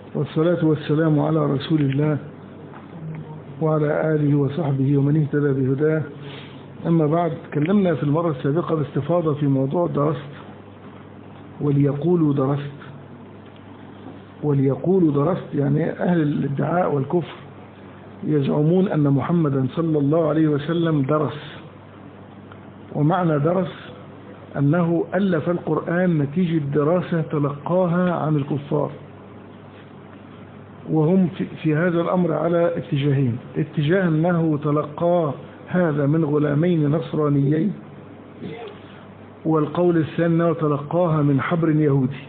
والصلاة والسلام على رسول الله وعلى آله وصحبه ومن اهتدى بهداه. أما بعد، تكلمنا في المرة السابقة باستفاضة في موضوع درست وليقولوا درست. وليقولوا درست يعني أهل الادعاء والكفر يزعمون أن محمدا صلى الله عليه وسلم درس، ومعنى درس أنه ألف القرآن نتيجة دراسة تلقاها عن الكفار، وهم في هذا الأمر على اتجاهين: اتجاه أنه تلقاه هذا من غلامين نصرانيين، والقول الثاني أنه تلقاها من حبر يهودي.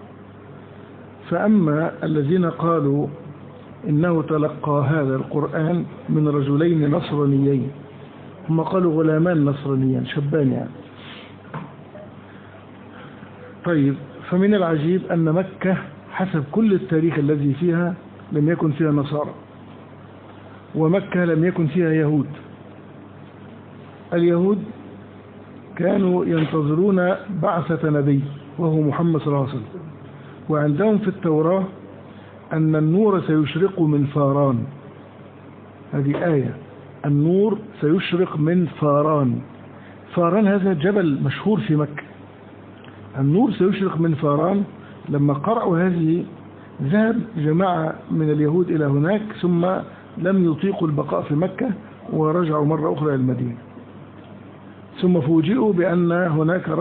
فأما الذين قالوا إنه تلقى هذا القرآن من رجلين نصرانيين، هم قالوا غلامان نصرانيين شبان يعني. طيب، فمن العجيب أن مكة حسب كل التاريخ الذي فيها لم يكن فيها نصارى، ومكة لم يكن فيها يهود. اليهود كانوا ينتظرون بعثة نبي وهو محمد صلى الله عليه وسلم، وعندهم في التوراة أن النور سيشرق من فاران. هذه آية: النور سيشرق من فاران. فاران هذا جبل مشهور في مكة. النور سيشرق من فاران. لما قرأوا هذه ذهب جماعة من اليهود إلى هناك، ثم لم يطيقوا البقاء في مكة ورجعوا مرة أخرى إلى المدينة. ثم فوجئوا بأن هناك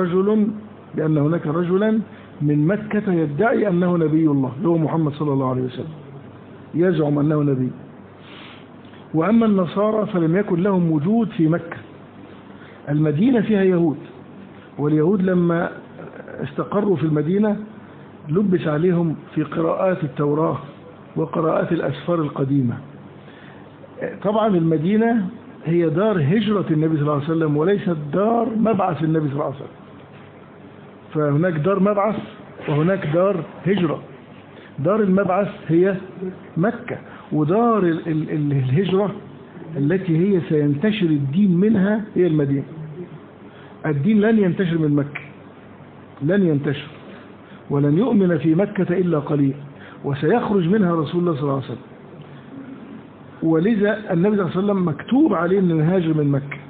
رجلا من مكة يدعي أنه نبي الله، هو محمد صلى الله عليه وسلم، يزعم أنه نبي. وأما النصارى فلم يكن لهم وجود في مكة. المدينة فيها يهود، واليهود لما استقروا في المدينة لبس عليهم في قراءات التوراة وقراءات الأسفار القديمة. طبعا المدينة هي دار هجرة النبي صلى الله عليه وسلم، وليست دار مبعث النبي صلى الله عليه وسلم. فهناك دار مبعث وهناك دار هجرة. دار المبعث هي مكة، ودار الهجرة التي هي سينتشر الدين منها هي المدينة. الدين لن ينتشر من مكة، لن ينتشر، ولن يؤمن في مكة إلا قليل، وسيخرج منها رسول الله صلى الله عليه وسلم. ولذا النبي صلى الله عليه وسلم مكتوب عليه أن يهاجر من مكة،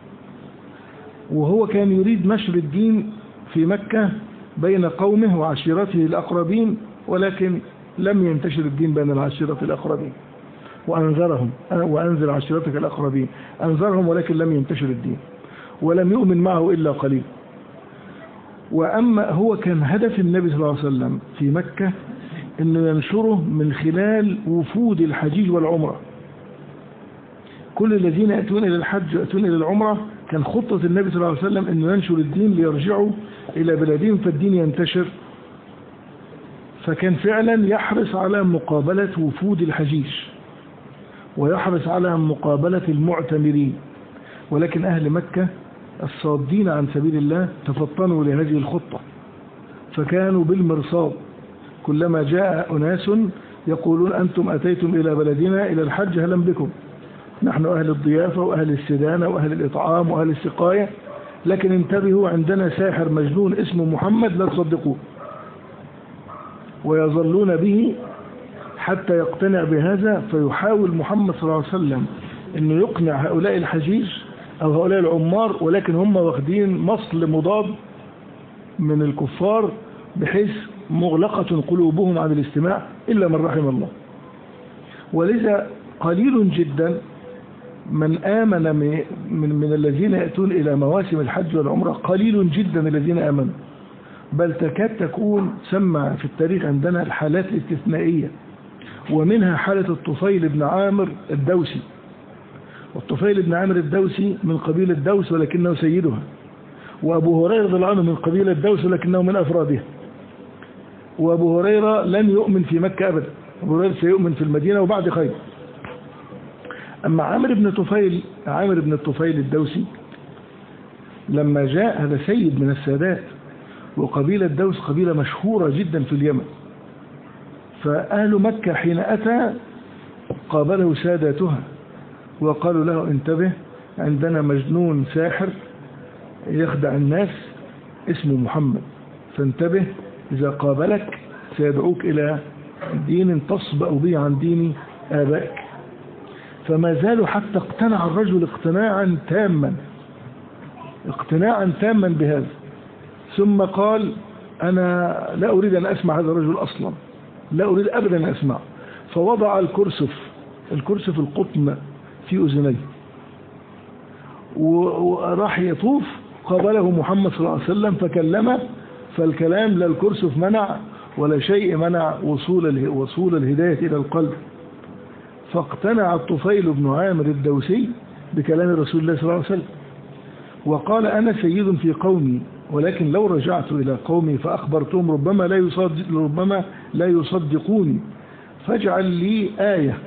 وهو كان يريد نشر الدين في مكة بين قومه وعشيرته الأقربين، ولكن لم ينتشر الدين بين العشيرة الأقربين. وأنذرهم: وأنذر عشيرتك الأقربين. أنذرهم ولكن لم ينتشر الدين، ولم يؤمن معه إلا قليل. وأما هو كان هدف النبي صلى الله عليه وسلم في مكة أنه ينشره من خلال وفود الحجيج والعمرة. كل الذين يأتون إلى الحج ويأتون إلى العمرة، كان خطة النبي صلى الله عليه وسلم أنه ينشر الدين ليرجعوا إلى بلادهم فالدين ينتشر. فكان فعلا يحرص على مقابلة وفود الحجيج، ويحرص على مقابلة المعتمرين. ولكن أهل مكة الصادين عن سبيل الله تفطنوا لهذه الخطة، فكانوا بالمرصاد. كلما جاء أناس يقولون: أنتم أتيتم إلى بلدنا إلى الحج، هلا بكم، نحن أهل الضيافة وأهل السدانة وأهل الإطعام وأهل السقاية، لكن انتبهوا، عندنا ساحر مجنون اسمه محمد لا تصدقوه. ويظلون به حتى يقتنع بهذا. فيحاول محمد صلى الله عليه وسلم أنه يقنع هؤلاء الحجيج أو هؤلاء العمار، ولكن هم واخدين مصل مضاد من الكفار، بحيث مغلقة قلوبهم عن الاستماع إلا من رحم الله. ولذا قليل جدا من آمن من الذين يأتون إلى مواسم الحج والعمرة، قليل جدا الذين آمنوا. بل تكاد تكون سمع في التاريخ عندنا الحالات الاستثنائية، ومنها حالة الطفيل بن عامر الدوسي. والطفيل بن عامر الدوسي من قبيلة دوس ولكنه سيدها، وأبو هريرة رضي الله عنه من قبيلة دوس ولكنه من أفرادها. وأبو هريرة لن يؤمن في مكة أبدا، أبو هريرة سيؤمن في المدينة وبعد خير. أما عامر بن الطفيل الدوسي لما جاء، هذا سيد من السادات، وقبيلة دوس قبيلة مشهورة جدا في اليمن. فأهل مكة حين أتى قابله ساداتها وقالوا له: انتبه، عندنا مجنون ساحر يخدع الناس اسمه محمد، فانتبه، إذا قابلك سيدعوك إلى دين تصبأ به عن دين آبائك. فما زالوا حتى اقتنع الرجل اقتناعا تاما بهذا. ثم قال أنا لا أريد أن أسمع هذا الرجل أصلا، لا أريد أبدا أن أسمع. فوضع الكرسف القطن في أذنيه، وراح يطوف قابله محمد صلى الله عليه وسلم فكلمه، فالكلام لا الكرسف منع ولا شيء منع وصول الهداية إلى القلب. فاقتنع الطفيل بن عامر الدوسي بكلام رسول الله صلى الله عليه وسلم، وقال أنا سيد في قومي، ولكن لو رجعت إلى قومي فأخبرتهم ربما لا يصدقوني، فاجعل لي آية.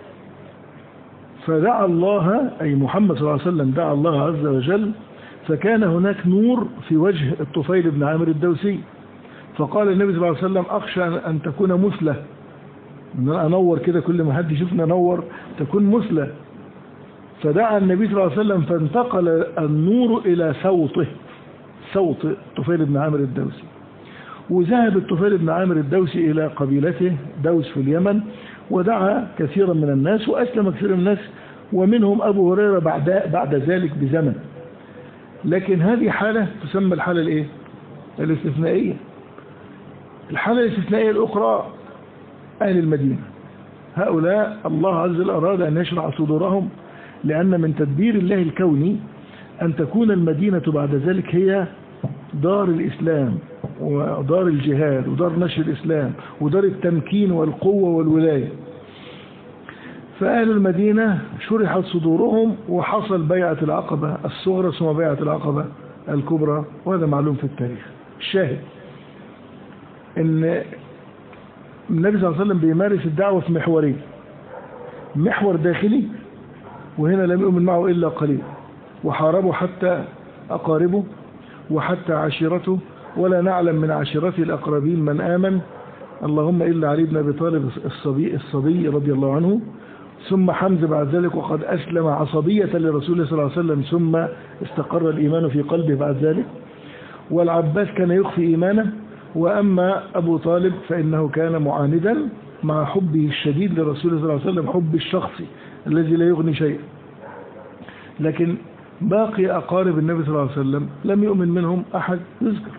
فدعا الله، أي محمد صلى الله عليه وسلم دعا الله عز وجل، فكان هناك نور في وجه الطفيل بن عامر الدوسي. فقال النبي صلى الله عليه وسلم أخشى أن تكون مثلة، أنور كده كل ما حد يشوفنا نور تكون مثلة. فدعا النبي صلى الله عليه وسلم فانتقل النور إلى صوت الطفيل بن عامر الدوسي. وذهب الطفيل بن عامر الدوسي إلى قبيلته دوس في اليمن، ودعا كثيرا من الناس وأسلم كثيرا من الناس، ومنهم أبو هريرة بعد ذلك بزمن. لكن هذه حالة تسمى الحالة الاستثنائية. الحالة الاستثنائية الأخرى أهل المدينة، هؤلاء الله عز وجل أراد أن يشرح صدورهم، لأن من تدبير الله الكوني أن تكون المدينة بعد ذلك هي دار الإسلام ودار الجهاد ودار نشر الإسلام ودار التمكين والقوة والولاية. فأهل المدينة شرحت صدورهم، وحصل بيعة العقبة الصغرى ثم بيعة العقبة الكبرى، وهذا معلوم في التاريخ. الشاهد ان النبي صلى الله عليه وسلم بيمارس الدعوة في محورين: محور داخلي، وهنا لم يؤمن معه إلا قليل، وحاربوا حتى أقاربه وحتى عشيرته، ولا نعلم من عشيرته الأقربين من آمن، اللهم إلا علي بن أبي طالب الصبي رضي الله عنه، ثم حمزة بعد ذلك وقد أسلم عصبية لرسول الله صلى الله عليه وسلم، ثم استقر الإيمان في قلبه بعد ذلك، والعباس كان يخفي إيمانه، وأما أبو طالب فإنه كان معاندا مع حبه الشديد لرسول الله صلى الله عليه وسلم، حب الشخصي الذي لا يغني شيء. لكن باقي أقارب النبي صلى الله عليه وسلم لم يؤمن منهم أحد يذكر،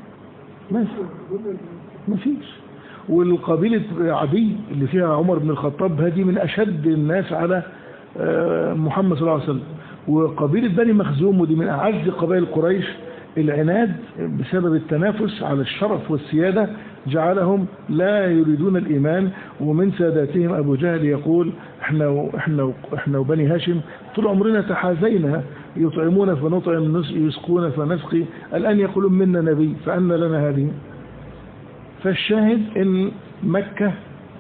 ما فيش. والقبيلة عدي اللي فيها عمر بن الخطاب هذه من أشد الناس على محمد صلى الله عليه وسلم. وقبيلة بني مخزوم ودي من أعز قبائل قريش، العناد بسبب التنافس على الشرف والسيادة جعلهم لا يريدون الإيمان. ومن ساداتهم أبو جهل يقول احنا وبني هاشم طول عمرنا تحازينا، يطعمون فنطعم، يسقون فنسقي، الآن يقولون منا نبي، فأن لنا هذه. فالشاهد ان مكة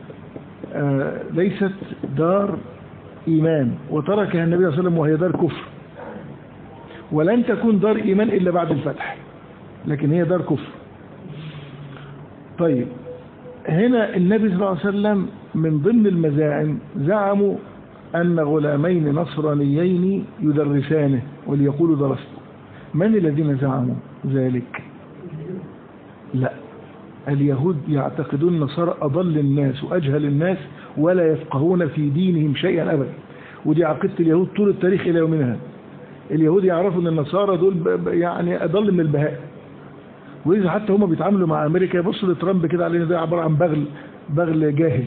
ليست دار إيمان، وتركها النبي صلى الله عليه وسلم وهي دار كفر، ولن تكون دار إيمان إلا بعد الفتح، لكن هي دار كفر. طيب هنا النبي صلى الله عليه وسلم من ضمن المزاعم زعموا أن غلامين نصرانيين يدرسانه وليقولوا درست. من الذين زعموا ذلك؟ لا، اليهود يعتقدون النصارى أضل الناس وأجهل الناس ولا يفقهون في دينهم شيئا أبدا، ودي عقيدة اليهود طول التاريخ إلى يومنا هذا. اليهود يعرفوا أن النصارى دول يعني أضل من البهائم، وإذا حتى هم بيتعاملوا مع أمريكا يبصوا لترامب كده علينا ده عبارة عن بغل جاهل.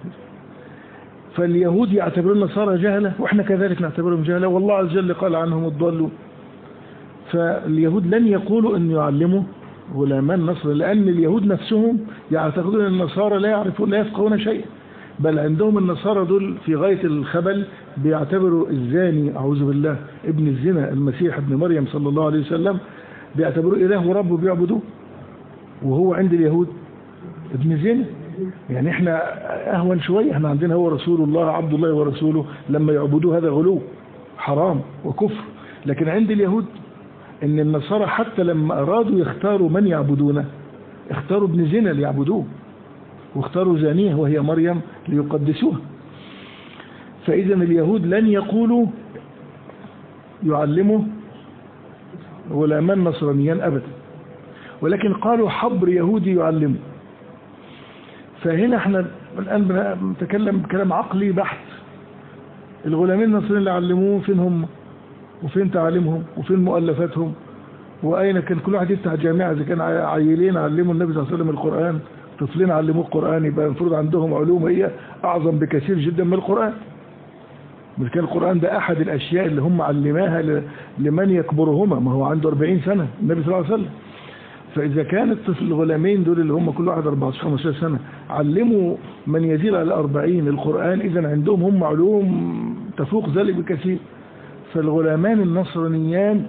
فاليهود يعتبرون النصارى جهلة، وإحنا كذلك نعتبرهم جهلة، والله عز وجل قال عنهم الضالون. فاليهود لن يقولوا أن يعلموا غلامان نصر، لأن اليهود نفسهم يعتقدون أن النصارى لا يفقهون شيئا، بل عندهم النصارى دول في غاية الخبل، بيعتبروا الزاني أعوذ بالله ابن الزنا المسيح ابن مريم صلى الله عليه وسلم بيعتبروه إله ورب وبيعبدوه، وهو عند اليهود ابن زنا. يعني احنا أهون شوية، احنا عندنا هو رسول الله عبد الله ورسوله، لما يعبدوه هذا غلو حرام وكفر. لكن عند اليهود ان النصارى حتى لما أرادوا يختاروا من يعبدونه اختاروا ابن زنا ليعبدوه، واختاروا زانية وهي مريم ليقدسوها. فإذا اليهود لن يقولوا يعلموا غلامان نصرانيان أبدا، ولكن قالوا حبر يهودي يعلمه. فهنا احنا الآن بنتكلم بكلام عقلي بحت. الغلامين النصرين اللي علموه فين هم؟ وفين تعاليمهم؟ وفين مؤلفاتهم؟ وأين كان كل واحد يفتح جامعة؟ إذا كان عيلين علموا النبي صلى الله عليه وسلم القرآن، طفلين علموه القرآن، يبقى المفروض عندهم علوم هي أعظم بكثير جدا من القرآن. مش كان القرآن ده أحد الأشياء اللي هم علماها لمن يكبرهما، ما هو عنده 40 سنة النبي صلى الله عليه وسلم. فإذا كان الطفل الغلامين دول اللي هم كل واحد 14-15 سنة علموا من يزيد على 40 القرآن، إذا عندهم هم علوم تفوق ذلك بكثير. فالغلامان النصرانيان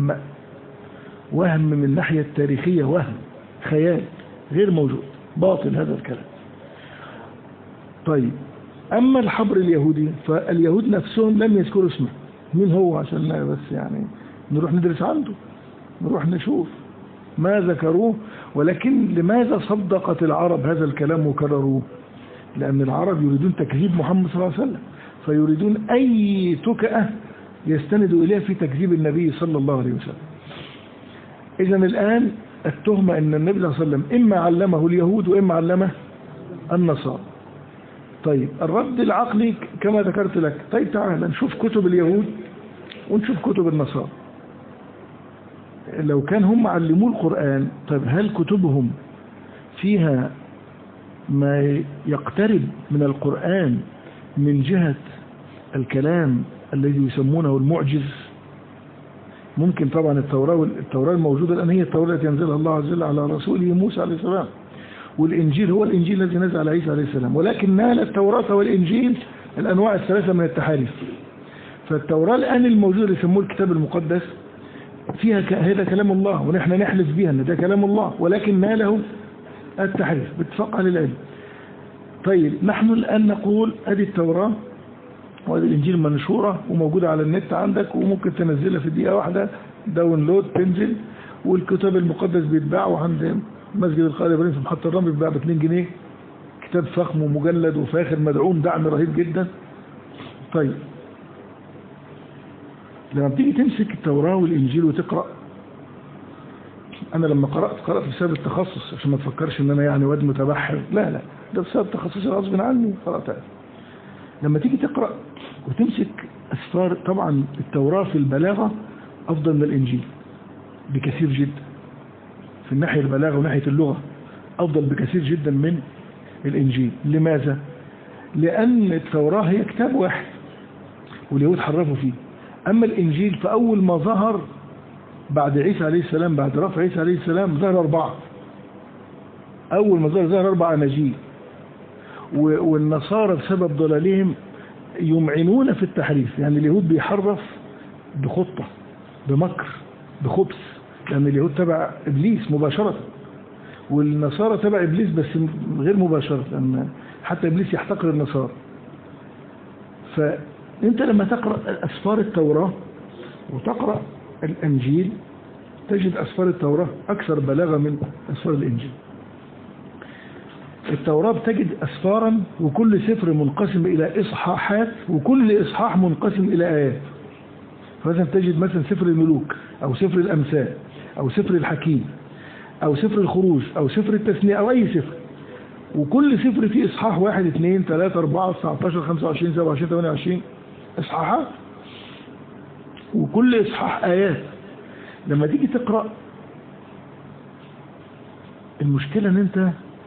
وهم من الناحية التاريخية، وهم خيال غير موجود، باطل هذا الكلام. طيب أما الحبر اليهودي فاليهود نفسهم لم يذكروا اسمه. مين هو؟ عشان بس يعني نروح ندرس عنده، نروح نشوف ما ذكروه. ولكن لماذا صدقت العرب هذا الكلام وكرروه؟ لأن العرب يريدون تكذيب محمد صلى الله عليه وسلم، فيريدون أي تكأة يستندوا إليها في تكذيب النبي صلى الله عليه وسلم. إذن الآن التهمة أن النبي صلى الله عليه وسلم إما علمه اليهود وإما علمه النصارى. طيب الرد العقلي كما ذكرت لك، طيب تعال نشوف كتب اليهود ونشوف كتب النصارى. لو كان هم علموا القرآن، طيب هل كتبهم فيها ما يقترب من القرآن من جهة الكلام الذي يسمونه المعجز؟ ممكن طبعا التوراة الموجودة الآن هي التوراة التي ينزلها الله عز وجل على رسوله موسى عليه السلام، والإنجيل هو الإنجيل الذي نزل على عيسى عليه السلام. ولكن نال التوراة والإنجيل الأنواع الثلاثة من التحالف. فالتوراة الآن الموجودة اللي يسموه الكتاب المقدس فيها هذا كلام الله، ونحن نحلف بها أن ده كلام الله، ولكن ناله التحريف باتفاق أهل العلم. طيب نحن الآن نقول هذه التوراة وهذه الإنجيل منشورة وموجودة على النت عندك، وممكن تنزلها في دقيقة واحدة داونلود تنزل، والكتاب المقدس بيتباع عند مسجد القائد إبراهيم في محطة الرمل بيتباع ب2 جنيه، كتاب فخم ومجلد وفاخر مدعوم دعم رهيب جدا. طيب لما بتيجي تمسك التوراة والإنجيل وتقرأ، أنا لما قرأت بسبب التخصص، عشان ما تفكرش إن أنا يعني واد متبحر، لا ده بسبب تخصصي غصب عني قرأتها. لما تيجي تقرأ وتمسك أسفار، طبعا التوراة في البلاغة أفضل من الإنجيل بكثير جدا، في الناحية البلاغة وناحية اللغة أفضل بكثير جدا من الإنجيل. لماذا؟ لأن التوراة هي كتاب واحد واليهود حرفوا فيه. أما الإنجيل فأول ما ظهر بعد عيسى عليه السلام، بعد رفع عيسى عليه السلام، ظهر 4. أول ما ظهر 4 أناجيل. والنصارى بسبب ضلالهم يمعنون في التحريف، يعني اليهود بيحرف بخطة بمكر بخبث، لأن اليهود تبع إبليس مباشرة، والنصارى تبع إبليس بس غير مباشرة، لأن حتى إبليس يحتقر النصارى. فأنت لما تقرأ أسفار التوراة وتقرأ الإنجيل تجد أسفار التوراة أكثر بلاغة من أسفار الإنجيل. التوراة بتجد أسفارا وكل سفر منقسم إلى إصحاحات، وكل إصحاح منقسم إلى آيات. فمثلا تجد مثلا سفر الملوك أو سفر الأمثال أو سفر الحكيم أو سفر الخروج أو سفر التثنية أو أي سفر، وكل سفر فيه إصحاح 1 2 3 4 19 25 27 28 إصحاحات، وكل إصحاح آيات. لما تيجي تقرأ، المشكلة ان انت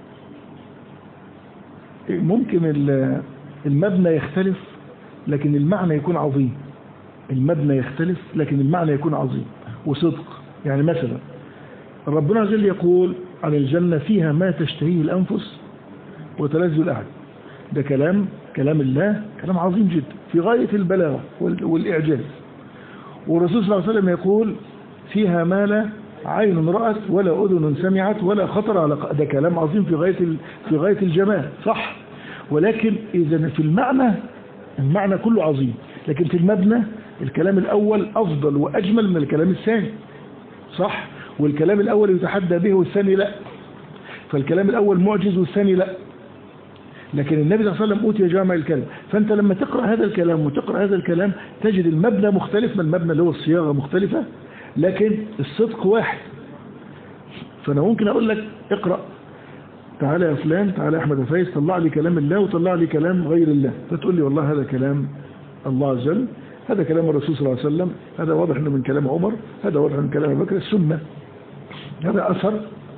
ممكن المبنى يختلف لكن المعنى يكون عظيم. المبنى يختلف لكن المعنى يكون عظيم وصدق. يعني مثلا ربنا عز وجل يقول عن الجنة فيها ما تشتهيه الأنفس وتلذ الأعين. ده كلام الله، كلام عظيم جدا في غاية البلاغة والإعجاز. والرسول صلى الله عليه وسلم يقول فيها ما لا عين رأت ولا أذن سمعت ولا خطر على قلب. ده كلام عظيم في غاية الجمال، صح. ولكن إذا في المعنى كله عظيم، لكن في المبنى الكلام الأول أفضل وأجمل من الكلام الثاني، صح. والكلام الأول يتحدى به والثاني لا، فالكلام الأول معجز والثاني لا. لكن النبي صلى الله عليه وسلم أوتي جامع الكلام. فأنت لما تقرأ هذا الكلام وتقرأ هذا الكلام تجد المبنى مختلف من المبنى اللي هو الصياغة مختلفة، لكن الصدق واحد. فأنا ممكن أقول لك اقرأ تعالى يا فلان، تعالى يا احمد يا فايز، طلع لي كلام الله وطلع لي كلام غير الله. فتقول لي والله هذا كلام الله عز وجل، هذا كلام الرسول صلى الله عليه وسلم، هذا واضح انه من كلام عمر، هذا واضح من كلام ابي بكر، السنه، هذا اثر.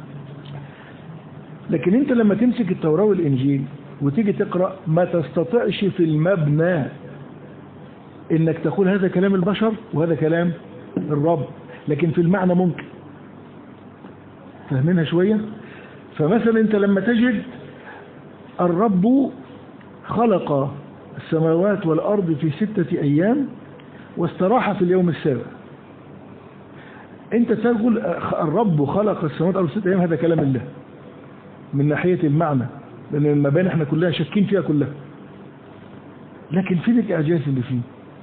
لكن انت لما تمسك التوراة والانجيل وتيجي تقرأ، ما تستطيعش في المبنى انك تقول هذا كلام البشر وهذا كلام الرب، لكن في المعنى ممكن. فاهمينها شوية؟ فمثلا انت لما تجد الرب خلق السماوات والارض في 6 ايام واستراح في اليوم السابع، انت تقول الرب خلق السماوات والارض في 6 ايام، هذا كلام الله من ناحية المعنى، لان المباني احنا كلها شاكين فيها كلها، لكن فين الاعجاز اللي فيه؟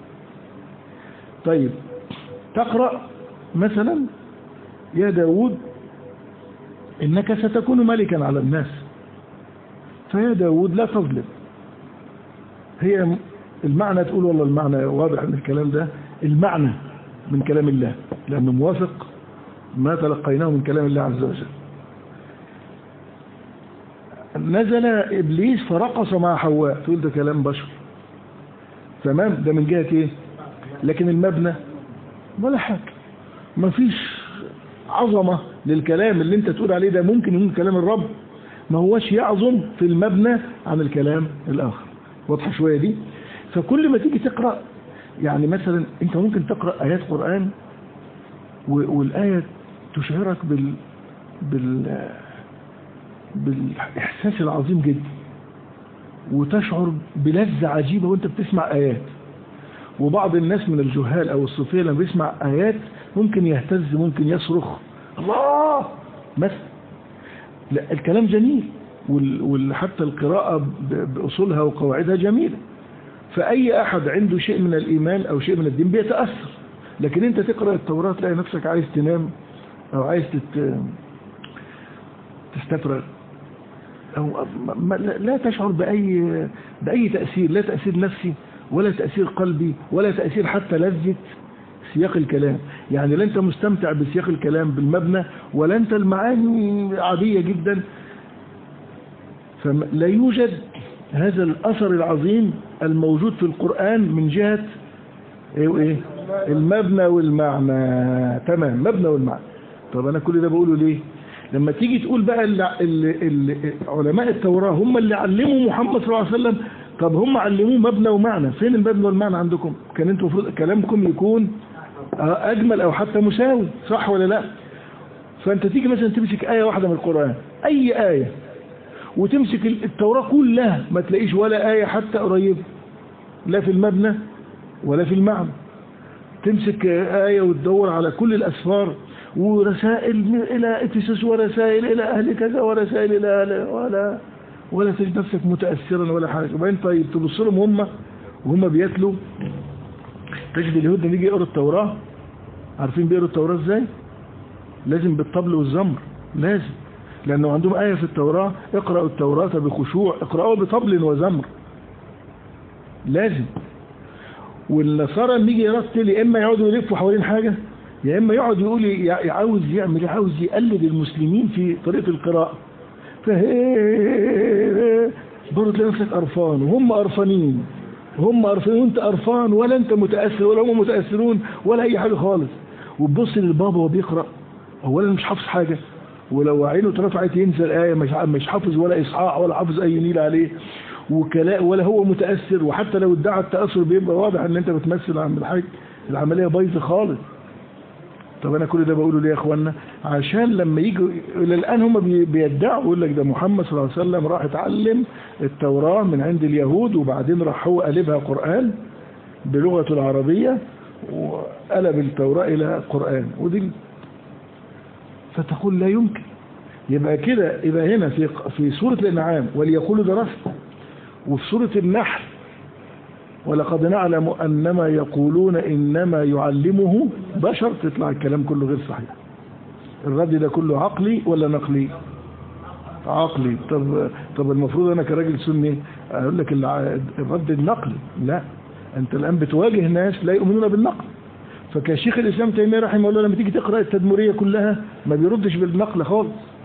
طيب تقرأ مثلا يا داود إنك ستكون ملكا على الناس، فيا داود لا تظلم. هي المعنى تقول والله المعنى واضح ان الكلام ده المعنى من كلام الله، لأنه موافق ما تلقيناه من كلام الله عز وجل. نزل إبليس فرقص مع حواء، تقول ده كلام بشر، تمام، ده من جهة ايه؟ لكن المبنى ولا حاجة، ما فيش عظمة للكلام اللي انت تقول عليه ده، ممكن يكون كلام الرب ما هوش يعظم في المبنى عن الكلام الآخر. واضحة شوية دي؟ فكل ما تيجي تقرأ، يعني مثلا انت ممكن تقرأ آيات قرآن والآية تشعرك بالإحساس العظيم جدا، وتشعر بلذة عجيبة وانت بتسمع آيات. وبعض الناس من الجهال أو الصوفية لما بيسمع آيات ممكن يهتز، ممكن يصرخ الله مثلا. لا، الكلام جميل، وحتى القراءة بأصولها وقواعدها جميلة، فأي أحد عنده شيء من الإيمان أو شيء من الدين بيتأثر. لكن أنت تقرأ التوراة تلاقي نفسك عايز تنام أو عايز تستفرغ، أو لا تشعر بأي تأثير، لا تأثير نفسي ولا تأثير قلبي ولا تأثير حتى لذة سياق الكلام. يعني لا أنت مستمتع بسياق الكلام بالمبنى، ولا أنت المعاني عادية جدا. فلا يوجد هذا الأثر العظيم الموجود في القرآن من جهة إيه؟ المبنى والمعنى. تمام، مبنى والمعنى. طب أنا كل ده بقوله ليه؟ لما تيجي تقول بقى علماء التوراة هم اللي علموا محمد صلى الله عليه وسلم، طب هم علموه مبنى ومعنى، فين المبنى والمعنى عندكم؟ كان انتوا المفروض كلامكم يكون أجمل أو حتى مساوي، صح ولا لا؟ فأنت تيجي مثلا تمسك آية واحدة من القرآن، أي آية، وتمسك التوراة كلها ما تلاقيش ولا آية حتى قريبة، لا في المبنى ولا في المعنى. تمسك آية وتدور على كل الأسفار ورسائل إلى إفسس ورسائل إلى أهل كذا ورسائل إلى أهل، ولا تجد نفسك متأثرا ولا حاجة. وبعدين طيب تبص لهم وهم بيتلوا، تجد اليهود لما يجي يقروا التوراة، عارفين بيقروا التوراة ازاي؟ لازم بالطبل والزمر، لازم، لأنه عندهم آية في التوراة اقرأوا التوراة بخشوع، اقرأوا بطبل وزمر، لازم. والنصارى لما يجي يرتل، يا إما يقعدوا يلفوا حوالين حاجة، يا إما يقعد يقول عاوز يعمل، عاوز يقلد المسلمين في طريقة القراءة، برضه تلاقي نفسك قرفان وهم قرفانين، هم قرفانين وانت قرفان، ولا انت متأثر ولا هم متأثرون ولا أي حاجة خالص. وتبص للبابا وهو بيقرأ، أولا مش حافظ حاجة، ولو عينه اترفعت ينزل آية مش حافظ ولا إصحاح ولا حافظ أي نيل عليه، ولا هو متأثر. وحتى لو ادعى التأثر بيبقى واضح ان انت بتمثل عن الحاج، العملية بايظة خالص. طب انا كل ده بقوله ليه يا اخوانا؟ عشان لما يجوا الى الان هم بيدعوا، يقول لك ده محمد صلى الله عليه وسلم راح اتعلم التوراة من عند اليهود، وبعدين راح هو قلبها قرآن بلغته العربية، وقلب التوراة الى قرآن، ودي فتقول لا يمكن. يبقى كده، يبقى هنا في سورة الانعام وليقولوا درست، وفي سورة النحل ولقد نعلم أنما يقولون إنما يعلمه بشر، تطلع الكلام كله غير صحيح. الرد ده كله عقلي ولا نقلي؟ عقلي. طب المفروض أنا كراجل سني أقول لك الرد النقلي. لا، أنت الآن بتواجه ناس لا يؤمنون بالنقل. فكشيخ الإسلام تيمية رحمه الله لما تيجي تقرأ التدمرية كلها ما بيردش بالنقل خالص،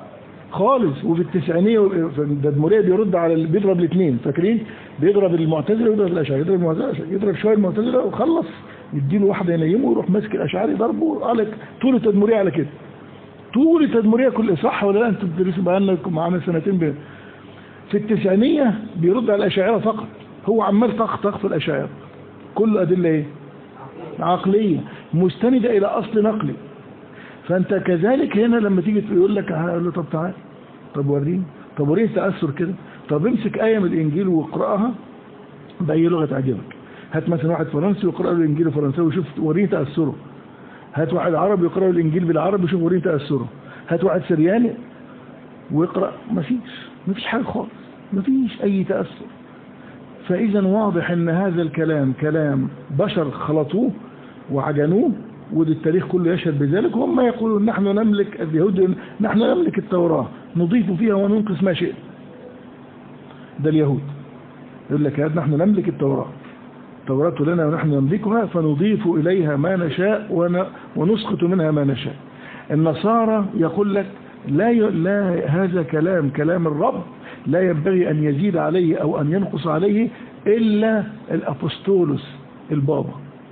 خالص. وفي التسعينية في التدمرية بيرد على بيضرب الاثنين، فاكرين؟ بيضرب المعتزلة ويضرب الأشاعرة، يضرب المعتزلة يضرب شوية المعتزلة وخلص يديله واحدة ينيمه ويروح ماسك الأشاعري ضربه على طول التدمرية على كده. طول التدمرية كل صح ولا لا؟ انتوا بتدرسوا بقالنا معانا سنتين في التسعينية بيرد على الأشاعرة فقط، هو عمال طخ في الأشاعرة، كل أدلة ايه؟ عقلية مستندة إلى أصل نقلي. فأنت كذلك هنا لما تيجي يقول لك هقول له طب تعال، طب وريني، طب وريني تأثر كده، طب امسك آية من الإنجيل واقرأها بأي لغة تعجبك. هات مثلا واحد فرنسي ويقرأ له الإنجيل الفرنساوي وشوف وريني تأثره. هات واحد عربي يقرأ له الإنجيل بالعربي وشوف وريني تأثره. هات واحد سرياني ويقرأ، مفيش حاجة خالص، مفيش أي تأثر. فإذا واضح أن هذا الكلام كلام بشر خلطوه وعجنوه، وده التاريخ كله يشهد بذلك. وهم يقولون نحن نملك، اليهود نحن نملك التوراة نضيف فيها وننقص ما شئنا. ده اليهود يقول لك نحن نملك التوراة لنا ونحن نملكها فنضيف إليها ما نشاء ونسقط منها ما نشاء. النصارى يقول لك لا هذا كلام الرب لا ينبغي أن يزيد عليه أو أن ينقص عليه إلا الأبوستولوس، البابا.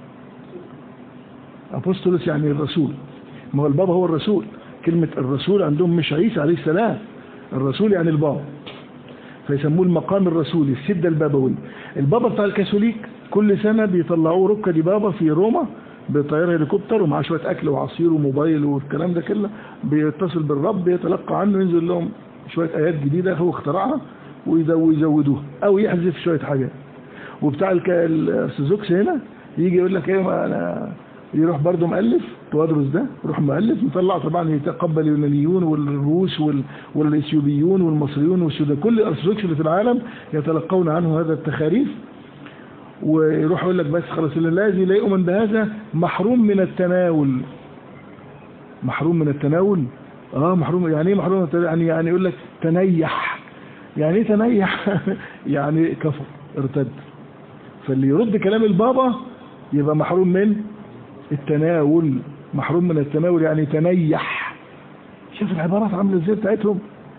أبوستولوس يعني الرسول، ما هو البابا هو الرسول. كلمة الرسول عندهم مش عيسى عليه السلام، الرسول يعني البابا، فيسموه المقام الرسولي، السدة البابوي. البابا بتاع الكاثوليك كل سنة بيطلعوه ركة دي بابا في روما بطيارة هليكوبتر ومعاه شوية أكل وعصير وموبايل والكلام ده كله، بيتصل بالرب بيتلقى عنه، ينزل لهم شوية آيات جديدة هو اخترعها ويزودوها أو يحذف شوية حاجات. وبتاع الارثوذكس هنا يجي يقول لك ايه، انا يروح برضه مؤلف توادرس ده، يروح مؤلف مطلع طبعا يتقبل اليونانيون والروس والاثيوبيون والمصريون والسودان، كل الارثوذكس اللي في العالم يتلقون عنه هذا التخاريف، ويروح يقول لك بس خلاص الذي لا يؤمن بهذا محروم من التناول. محروم من التناول؟ محروم. يعني ايه محروم من التناول؟ يعني يقول لك تنيح. يعني ايه تنيح؟ يعني كفر، ارتد. فاللي يرد كلام البابا يبقى محروم من التناول. محروم من التناول يعني تنيح. شوف العبارات عامله ازاي بتاعتهم.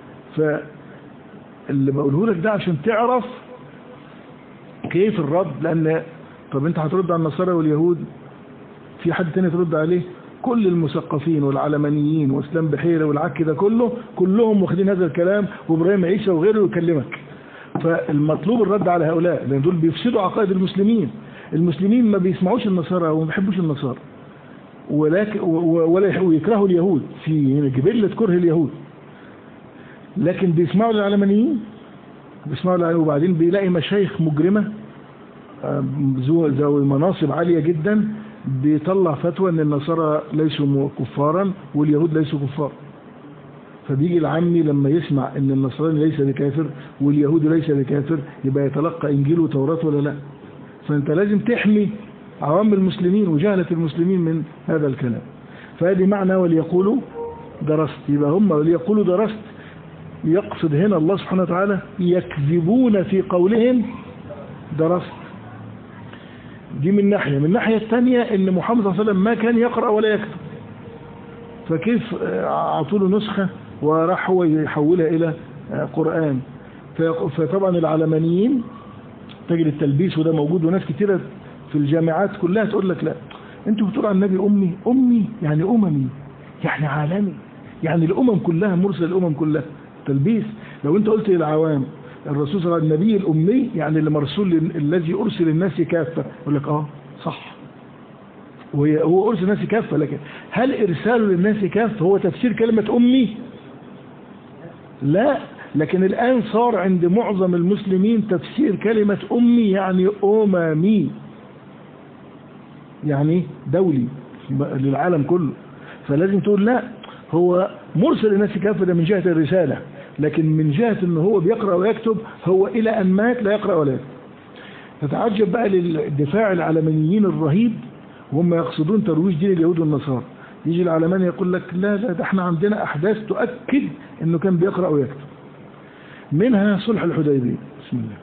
فاللي بقوله لك ده عشان تعرف كيف الرد. لان طب انت هترد على النصارى واليهود، في حد تاني ترد عليه؟ كل المثقفين والعلمانيين واسلام بحيرة والعك ده كلهم واخدين هذا الكلام، وابراهيم عيسى وغيره يكلمك. فالمطلوب الرد على هؤلاء، لان دول بيفسدوا عقائد المسلمين. المسلمين ما بيسمعوش النصارى وما بيحبوش النصارى، ولكن ويكرهوا اليهود، في جبلة كره اليهود، لكن بيسمعوا للعلمانيين، وبعدين بيلاقي مشايخ مجرمة ذوي مناصب عالية جدا بيطلع فتوى ان النصارى ليسوا كفارا واليهود ليسوا كفار. فبيجي العامي لما يسمع ان النصراني ليس بكافر واليهود ليس بكافر، يبقى يتلقى انجيل وتوراة ولا لا؟ فانت لازم تحمي عوام المسلمين وجهلة المسلمين من هذا الكلام. فهذه معنى وليقولوا درست. يبقى هم وليقولوا درست يقصد هنا الله سبحانه وتعالى يكذبون في قولهم درست. دي من ناحية. من الناحية الثانية ان محمد صلى الله عليه وسلم ما كان يقرأ ولا يكتب، فكيف عطوا له نسخة وراح هو يحولها الى قرآن؟ فطبعا العلمانيين تجد التلبيس وده موجود، وناس كتيرة في الجامعات كلها تقول لك لا انتوا بتقولوا عن النبي امي يعني اممي يعني عالمي، يعني الامم كلها مرسل الامم كلها. تلبيس. لو انت قلت للعوام الرسول صلى الله عليه وسلم النبي الامي يعني اللي مرسول الذي ارسل الناس كافه، يقول لك صح، هو ارسل الناس كافه، لكن هل ارساله للناس كافه هو تفسير كلمه امي؟ لا. لكن الان صار عند معظم المسلمين تفسير كلمه امي يعني اممي، يعني دولي للعالم كله. فلازم تقول لا، هو مرسل الناس كافه ده من جهه الرساله، لكن من جهة انه هو بيقرأ ويكتب هو الى ان مات لا يقرأ ولا يكتب. تتعجب بقى للدفاع العلمانيين الرهيب وهم يقصدون ترويج دين اليهود والنصارى. يجي العلماني يقول لك لا ده احنا عندنا احداث تؤكد انه كان بيقرأ ويكتب. منها صلح الحديبية. بسم الله.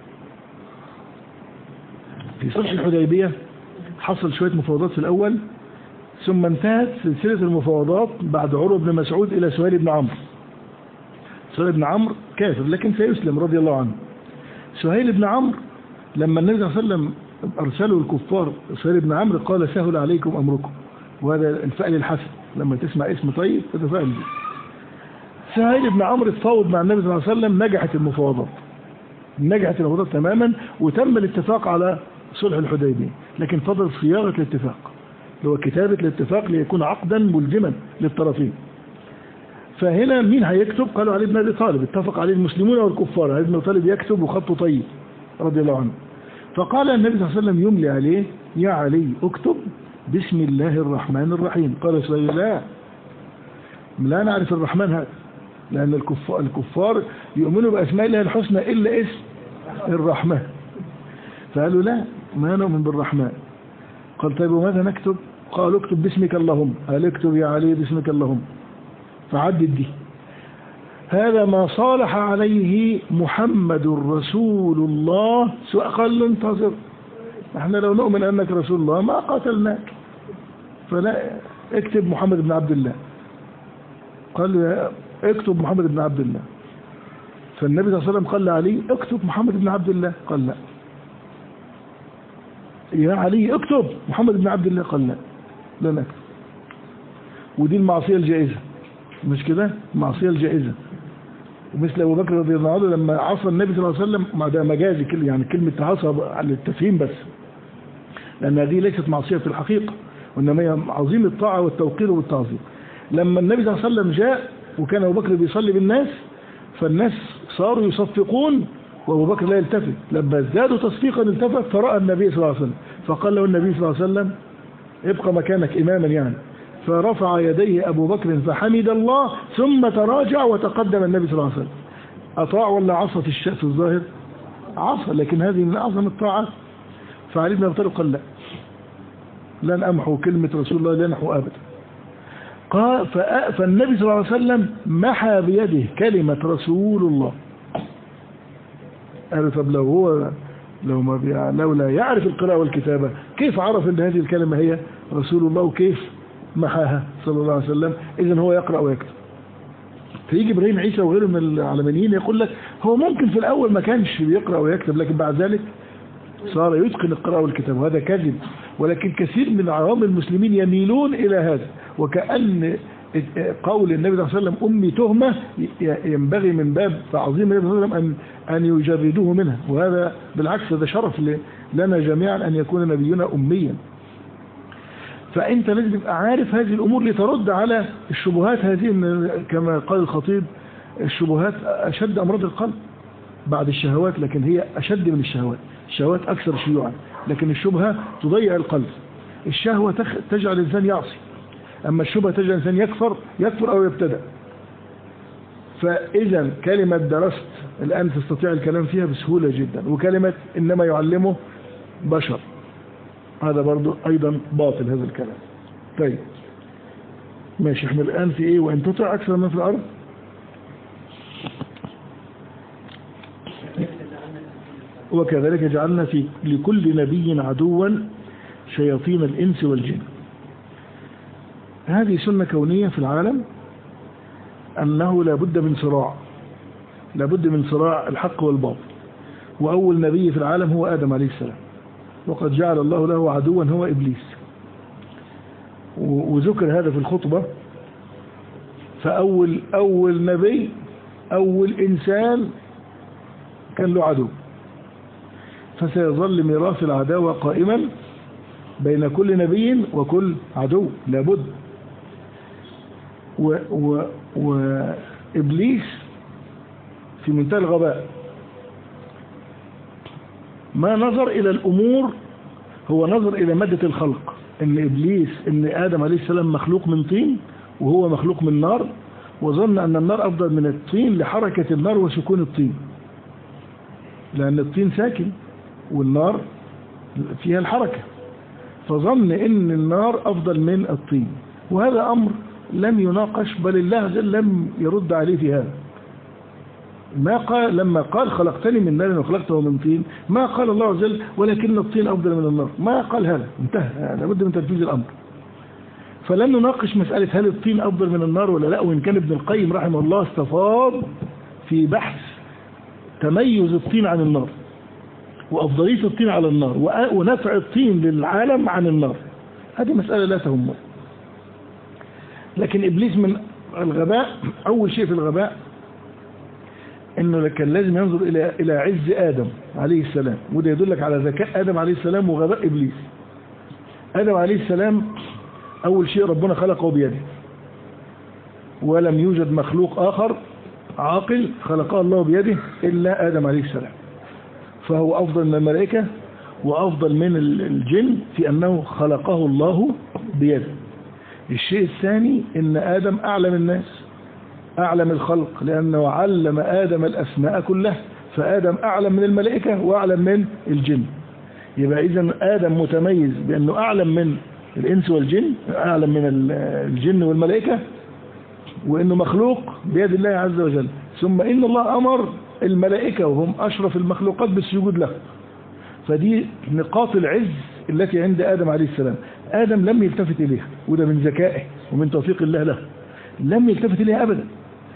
في صلح الحديبية حصل شوية مفاوضات في الاول، ثم انتهت سلسلة المفاوضات بعد عروة بن مسعود الى سهيل بن عمرو. سهيل بن عمرو كافر لكن سيسلم رضي الله عنه. سهيل بن عمرو لما النبي صلى الله عليه وسلم أرسلوا الكفار سهيل بن عمرو قال سهل عليكم أمركم، وهذا الفعل الحسن لما تسمع اسم طيب تتفاعل به. سهيل بن عمرو اتفاوض مع النبي صلى الله عليه وسلم، نجحت المفاوضات تماما، وتم الاتفاق على صلح الحديبية، لكن فضل صياغة الاتفاق اللي هو كتابة الاتفاق ليكون عقدا ملزما للطرفين. فهنا مين هيكتب؟ قالوا علي بن ابي طالب، اتفق عليه المسلمون والكفار، علي بن ابي طالب يكتب وخطه طيب رضي الله عنه. فقال النبي صلى الله عليه وسلم يملي عليه يا علي اكتب بسم الله الرحمن الرحيم. قال سهيل لا نعرف الرحمن هذا، لأن الكفار يؤمنوا بأسماء الله الحسنى إلا اسم الرحمن. فقالوا لا ما نؤمن بالرحمن. قال طيب وماذا نكتب؟ قالوا اكتب باسمك اللهم. قال اكتب يا علي باسمك اللهم. فعدد دي هذا ما صالح عليه محمد رسول الله. قال له انتظر، احنا لو نؤمن أنك رسول الله ما قاتلناك، فلا اكتب محمد بن عبد الله. قال له اكتب محمد بن عبد الله. فالنبي صلى الله عليه وسلم قال لعلي اكتب محمد بن عبد الله. قال لا. يا علي اكتب محمد بن عبد الله. قال لا لا نكتب. ودي المعصية الجائزة، مش كده؟ المعصية الجائزة. ومثل أبو بكر رضي الله عنه لما عصى النبي صلى الله عليه وسلم، ما ده مجازي يعني كلمة عصى على التفهيم بس، لأن هذه ليست معصية في الحقيقة، وإنما هي عظيم الطاعة والتوقير والتعظيم. لما النبي صلى الله عليه وسلم جاء وكان أبو بكر بيصلي بالناس، فالناس صاروا يصفقون وأبو بكر لا يلتفت، لما ازدادوا تصفيقا التفت فرأى النبي صلى الله عليه وسلم، فقال له النبي صلى الله عليه وسلم ابقى مكانك إماما يعني. فرفع يديه أبو بكر فحمد الله ثم تراجع وتقدم النبي صلى الله عليه وسلم. أطاع ولا عصى في الظاهر؟ عصى، لكن هذه من أعظم الطاعات. فعلي بن أبي طالب قال لا، لن أمحو كلمة رسول الله، لن أمحو أبدا. قال فالنبي صلى الله عليه وسلم محى بيده كلمة رسول الله. قال طب لو لا يعرف القراءة والكتابة كيف عرف ان هذه الكلمة هي رسول الله، وكيف محاها صلى الله عليه وسلم؟ إذن هو يقرأ ويكتب. فيجي إبراهيم عيسى وغيره من العلمانيين يقول لك هو ممكن في الأول ما كانش بيقرأ ويكتب، لكن بعد ذلك صار يتقن القراءة والكتابة، وهذا كذب. ولكن كثير من عوام المسلمين يميلون إلى هذا، وكأن قول النبي صلى الله عليه وسلم أمي تهمة ينبغي من باب تعظيم النبي صلى الله عليه وسلم أن يجردوه منها، وهذا بالعكس هذا شرف لنا جميعا أن يكون نبينا أميا. فأنت لازم تبقى عارف هذه الأمور لترد على الشبهات هذه. كما قال الخطيب الشبهات أشد أمراض القلب بعد الشهوات، لكن هي أشد من الشهوات. الشهوات أكثر شيوعا، لكن الشبهة تضيع القلب. الشهوة تجعل الإنسان يعصي، أما الشبهة تجعل الإنسان يكفر أو يبتدع. فإذا كلمة درست الآن تستطيع الكلام فيها بسهولة جدا، وكلمة إنما يعلمه بشر هذا برضو أيضا باطل هذا الكلام. طيب ماشي، احنا الآن في إيه؟ وإن تطع أكثر من في الأرض وكذلك جعلنا في لكل نبي عدوا شياطين الإنس والجن. هذه سنة كونية في العالم، أنه لابد من صراع الحق والباطل. وأول نبي في العالم هو آدم عليه السلام، وقد جعل الله له عدوا هو إبليس. وذكر هذا في الخطبة. فأول نبي أول إنسان كان له عدو، فسيظل ميراث العداوة قائما بين كل نبي وكل عدو لابد. وإبليس في منتهى الغباء، ما نظر إلى الأمور، هو نظر إلى مادة الخلق، إن آدم عليه السلام مخلوق من طين وهو مخلوق من نار، وظن أن النار أفضل من الطين لحركة النار وسكون الطين، لأن الطين ساكن والنار فيها الحركة، فظن إن النار أفضل من الطين. وهذا أمر لم يناقش، بل الله عز وجل لم يرد عليه في هذا. ما قال لما قال خلقتني من نار وخلقته من طين، ما قال الله عز وجل ولكن الطين أفضل من النار، ما قال هذا، انتهى، لابد من تنفيذ الأمر. فلن نناقش مسألة هل الطين أفضل من النار ولا لا. وإن كان ابن القيم رحمه الله استفاض في بحث تميز الطين عن النار وأفضلية الطين على النار ونفع الطين للعالم عن النار. هذه مسألة لا تهمه. لكن إبليس من الغباء، أول شيء في الغباء إنه كان لازم ينظر إلى عز آدم عليه السلام، وده يدلك على ذكاء آدم عليه السلام وغباء إبليس. آدم عليه السلام أول شيء ربنا خلقه بيده، ولم يوجد مخلوق آخر عاقل خلقه الله بيده إلا آدم عليه السلام، فهو أفضل من الملائكة وأفضل من الجن في أنه خلقه الله بيده. الشيء الثاني إن آدم أعلم الناس، أعلم الخلق، لأنه علم آدم الأسماء كلها، فآدم أعلم من الملائكة وأعلم من الجن. يبقى إذن آدم متميز بأنه أعلم من الإنس والجن، أعلم من الجن والملائكة، وأنه مخلوق بيد الله عز وجل. ثم إن الله أمر الملائكة وهم أشرف المخلوقات بالسجود له. فدي نقاط العز التي عند آدم عليه السلام. آدم لم يلتفت إليها، وده من ذكائه ومن توفيق الله له، لم يلتفت إليها أبدا.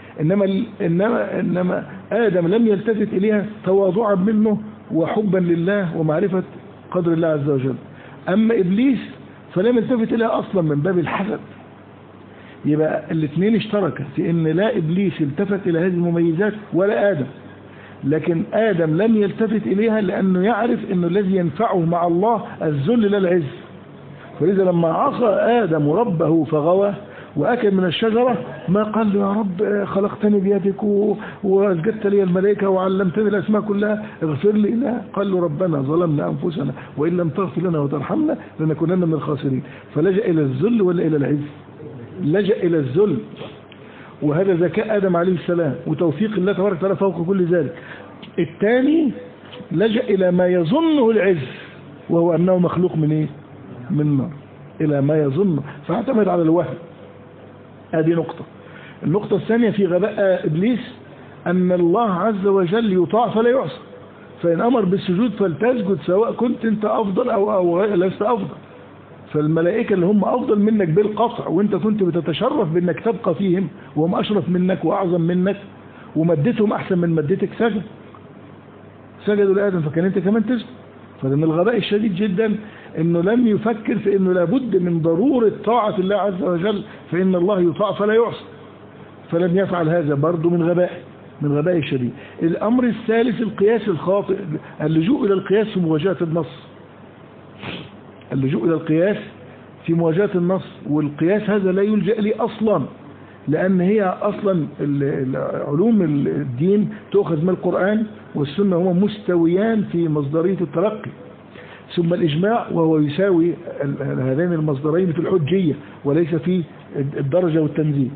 إنما آدم لم يلتفت إليها تواضعا منه وحبا لله ومعرفة قدر الله عز وجل. أما إبليس فلم يلتفت إليها أصلا من باب الحسد. يبقى الاثنين اشتركا في ان لا إبليس التفت إلى هذه المميزات ولا آدم، لكن آدم لم يلتفت إليها لأنه يعرف أنه الذي ينفعه مع الله الذل لا العز. فلذا لما عصى آدم ربه فغوى وأكل من الشجرة ما قال له يا رب خلقتني بيدك وأسجدت لي الملائكة وعلمتني الأسماء كلها اغفر لي، لا، قال له ربنا ظلمنا أنفسنا وإن لم تغفر لنا وترحمنا لنكونن من الخاسرين. فلجأ إلى الذل ولا إلى العز؟ لجأ إلى الذل، وهذا ذكاء آدم عليه السلام وتوفيق الله تبارك وتعالى فوق كل ذلك. الثاني لجأ إلى ما يظنه العز، وهو أنه مخلوق من إيه؟ من نار، إلى ما يظنه، فاعتمد على الوهم. هذه نقطة. النقطة الثانية في غباء إبليس أن الله عز وجل يطاع فلا يعصى، فإن أمر بالسجود فلتسجد سواء كنت أنت أفضل أو لست أفضل. فالملائكة اللي هم أفضل منك بالقطع وانت كنت بتتشرف بأنك تبقى فيهم وهم أشرف منك وأعظم منك ومدتهم أحسن من مدتك، سجدوا لآدم فكان انت كمان تسجد. فمن الغباء الشديد جدا انه لم يفكر في انه لابد من ضرورة طاعة الله عز وجل، فإن الله يطاع فلا يعصى، فلم يفعل هذا برضه من غباء الشديد. الأمر الثالث القياس الخاطئ، اللجوء إلى القياس في مواجهة النص. اللجوء إلى القياس في مواجهة النص، والقياس هذا لا يلجأ لي أصلا، لأن هي أصلا علوم الدين تأخذ من القرآن والسنة، هما مستويان في مصدرية التلقي. ثم الإجماع وهو يساوي هذين المصدرين في الحجية وليس في الدرجة والتنزيل.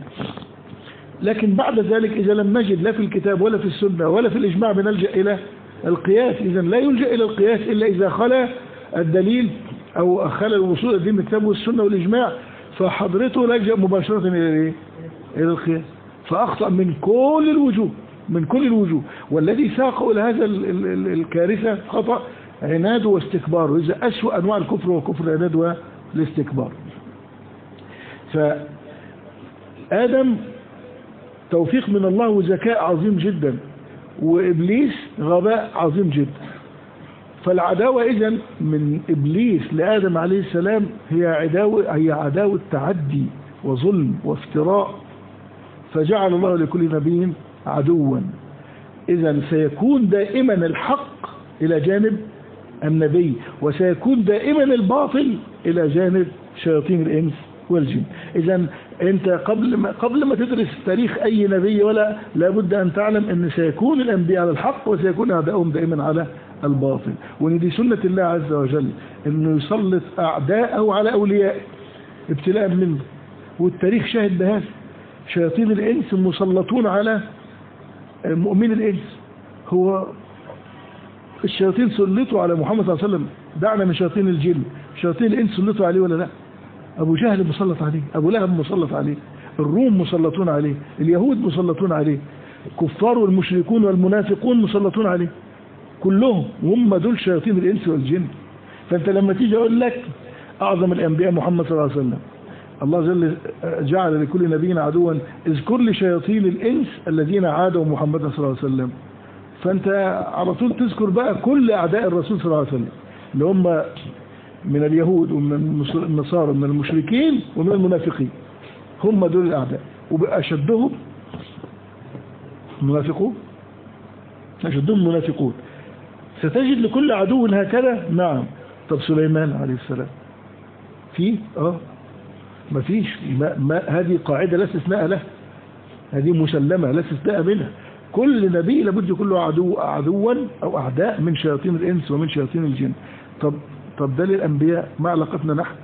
لكن بعد ذلك إذا لم نجد لا في الكتاب ولا في السنة ولا في الإجماع بنلجأ إلى القياس. إذا لا يلجأ إلى القياس إلا إذا خلا الدليل أو خلى الوصول الدين من الكتاب والسنة والإجماع، فحضرته لجأ مباشرة إلى القياس، فأخطأ من كل الوجوه. والذي ساق إلى هذا الكارثة خطأ عناد واستكبار، وإذا أسوأ أنواع الكفر وكفر العناد والاستكبار. فآدم توفيق من الله وذكاء عظيم جدا، وإبليس غباء عظيم جدا. فالعداوة إذن من إبليس لآدم عليه السلام هي عداوة تعدي وظلم وافتراء، فجعل الله لكل نبي عدوا. إذن سيكون دائما الحق إلى جانب النبي، وسيكون دائما الباطل إلى جانب شياطين الإنس والجن. إذن أنت قبل ما تدرس تاريخ أي نبي ولا لابد أن تعلم أن سيكون الأنبياء على الحق وسيكون أعداؤهم دائما على الباطل، وان دي سنة الله عز وجل انه يسلط اعداءه على اوليائه ابتلاء منه، والتاريخ شاهد بهذا. شياطين الانس مسلطون على مؤمن الانس. هو الشياطين سلطوا على محمد صلى الله عليه وسلم، دعنا من شياطين الجن. شياطين الانس سلطوا عليه ولا لا؟ ابو جهل مسلط عليه، ابو لهب مسلط عليه، الروم مسلطون عليه، اليهود مسلطون عليه، الكفار والمشركون والمنافقون مسلطون عليه كلهم، وهم دول شياطين الإنس والجن. فأنت لما تيجي أقول لك أعظم الأنبياء محمد صلى الله عليه وسلم، الله جل جعل لكل نبي عدوا، اذكر لي شياطين الإنس الذين عادوا محمد صلى الله عليه وسلم. فأنت على طول تذكر بقى كل أعداء الرسول صلى الله عليه وسلم اللي هم من اليهود ومن النصارى ومن المشركين ومن المنافقين، هم دول الأعداء. وأشدهم منافقون، أشدهم منافقون. ستجد لكل عدو هكذا. نعم. طب سليمان عليه السلام في ما فيش، هذه قاعدة لا استثناء له، هذه مسلمة لا استثناء منها. كل نبي لابد يكون له عدوا أو أعداء من شياطين الإنس ومن شياطين الجن. طب ده للأنبياء، ما علاقتنا نحن؟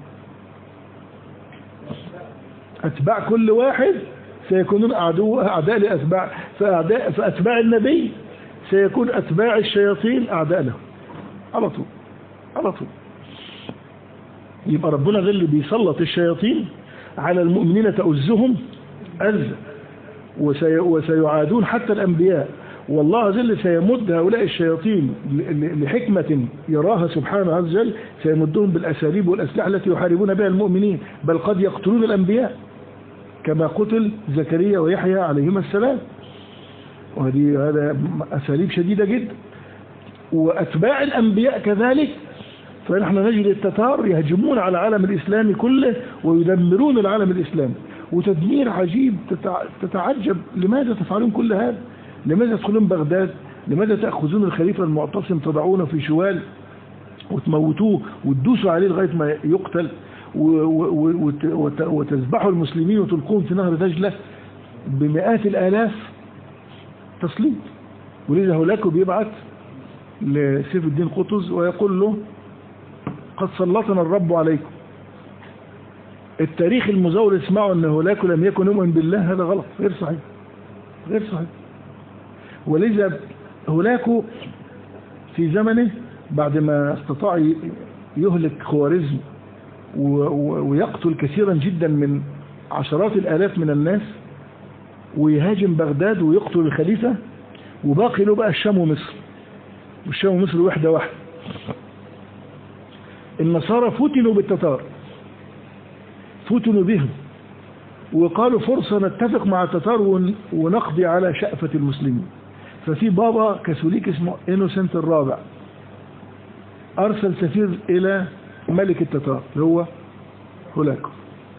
أتباع كل واحد سيكونون أعداء لأتباع، فأتباع النبي سيكون أتباع الشياطين أعداء له على طول على طول. يبقى ربنا ده اللي بيسلط الشياطين على المؤمنين تؤزهم أذى، وسيعادون حتى الأنبياء. والله جل سيمد هؤلاء الشياطين لحكمة يراها سبحانه عز وجل، سيمدهم بالأساليب والأسلحة التي يحاربون بها المؤمنين، بل قد يقتلون الأنبياء كما قتل زكريا ويحيى عليهما السلام. هذا أساليب شديدة جدا. وأتباع الأنبياء كذلك، فنحن نجد التتار يهجمون على العالم الإسلامي كله ويدمرون العالم الإسلامي، وتدمير عجيب. تتعجب لماذا تفعلون كل هذا؟ لماذا تدخلون بغداد؟ لماذا تأخذون الخليفة المعتصم تضعونه في شوال وتموتوه وتدوسوا عليه لغاية ما يقتل، وتذبحوا المسلمين وتلقوهم في نهر دجلة بمئات الآلاف تسليط؟ ولذا هولاكو بيبعث لسيف الدين قطز ويقول له قد سلطنا الرب عليكم. التاريخ المزور اسمعوا ان هولاكو لم يكن يؤمن بالله، هذا غلط، غير صحيح غير صحيح. ولذا هولاكو في زمنه بعد ما استطاع يهلك خوارزم ويقتل كثيرا جدا من عشرات الآلاف من الناس ويهاجم بغداد ويقتل الخليفة، وباقي له بقى الشام ومصر، والشام ومصر واحدة واحدة. النصارى فتنوا بالتتار، فتنوا بهم وقالوا فرصة نتفق مع التتار ونقضي على شأفة المسلمين. ففي بابا كاثوليك اسمه إنوسنت الرابع أرسل سفير إلى ملك التتار اللي هو هولاكو،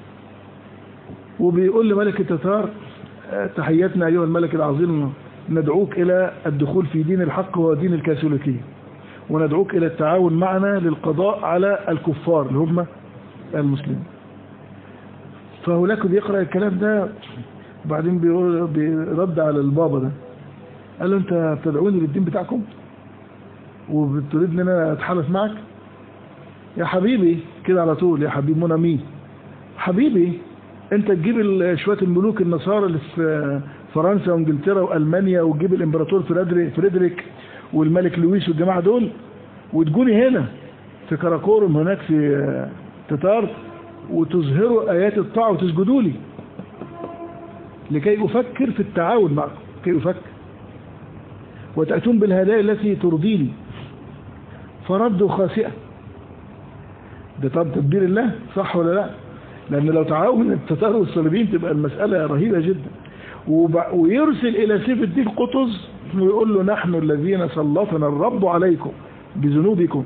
وبيقول لملك التتار تحياتنا أيها الملك العظيم، ندعوك إلى الدخول في دين الحق وهو دين الكاثوليكية، وندعوك إلى التعاون معنا للقضاء على الكفار اللي هم المسلمين. فهولاكو بيقرأ الكلام ده وبعدين بيرد على البابا ده، قال له أنت بتدعوني للدين بتاعكم وبتريد ان انا اتحالف معك؟ يا حبيبي كده على طول، يا حبيب منامي حبيبي، انت تجيب شويه الملوك النصارى اللي في فرنسا وانجلترا والمانيا، وتجيب الامبراطور فريدريك والملك لويس والجماعه دول، وتجوني هنا في كراكورم هناك في تتار وتظهروا ايات الطاعه وتسجدوا لي لكي افكر في التعاون معكم، كي افكر وتأتون بالهدايا التي ترضيني. فردوا خاسئة. ده طب تدبير الله صح ولا لا؟ لأن لو تعاون التتار والصليبيين تبقى المسألة رهيبة جدا. ويرسل إلى سيف الدين قطز ويقول له نحن الذين سلطنا الرب عليكم بذنوبكم.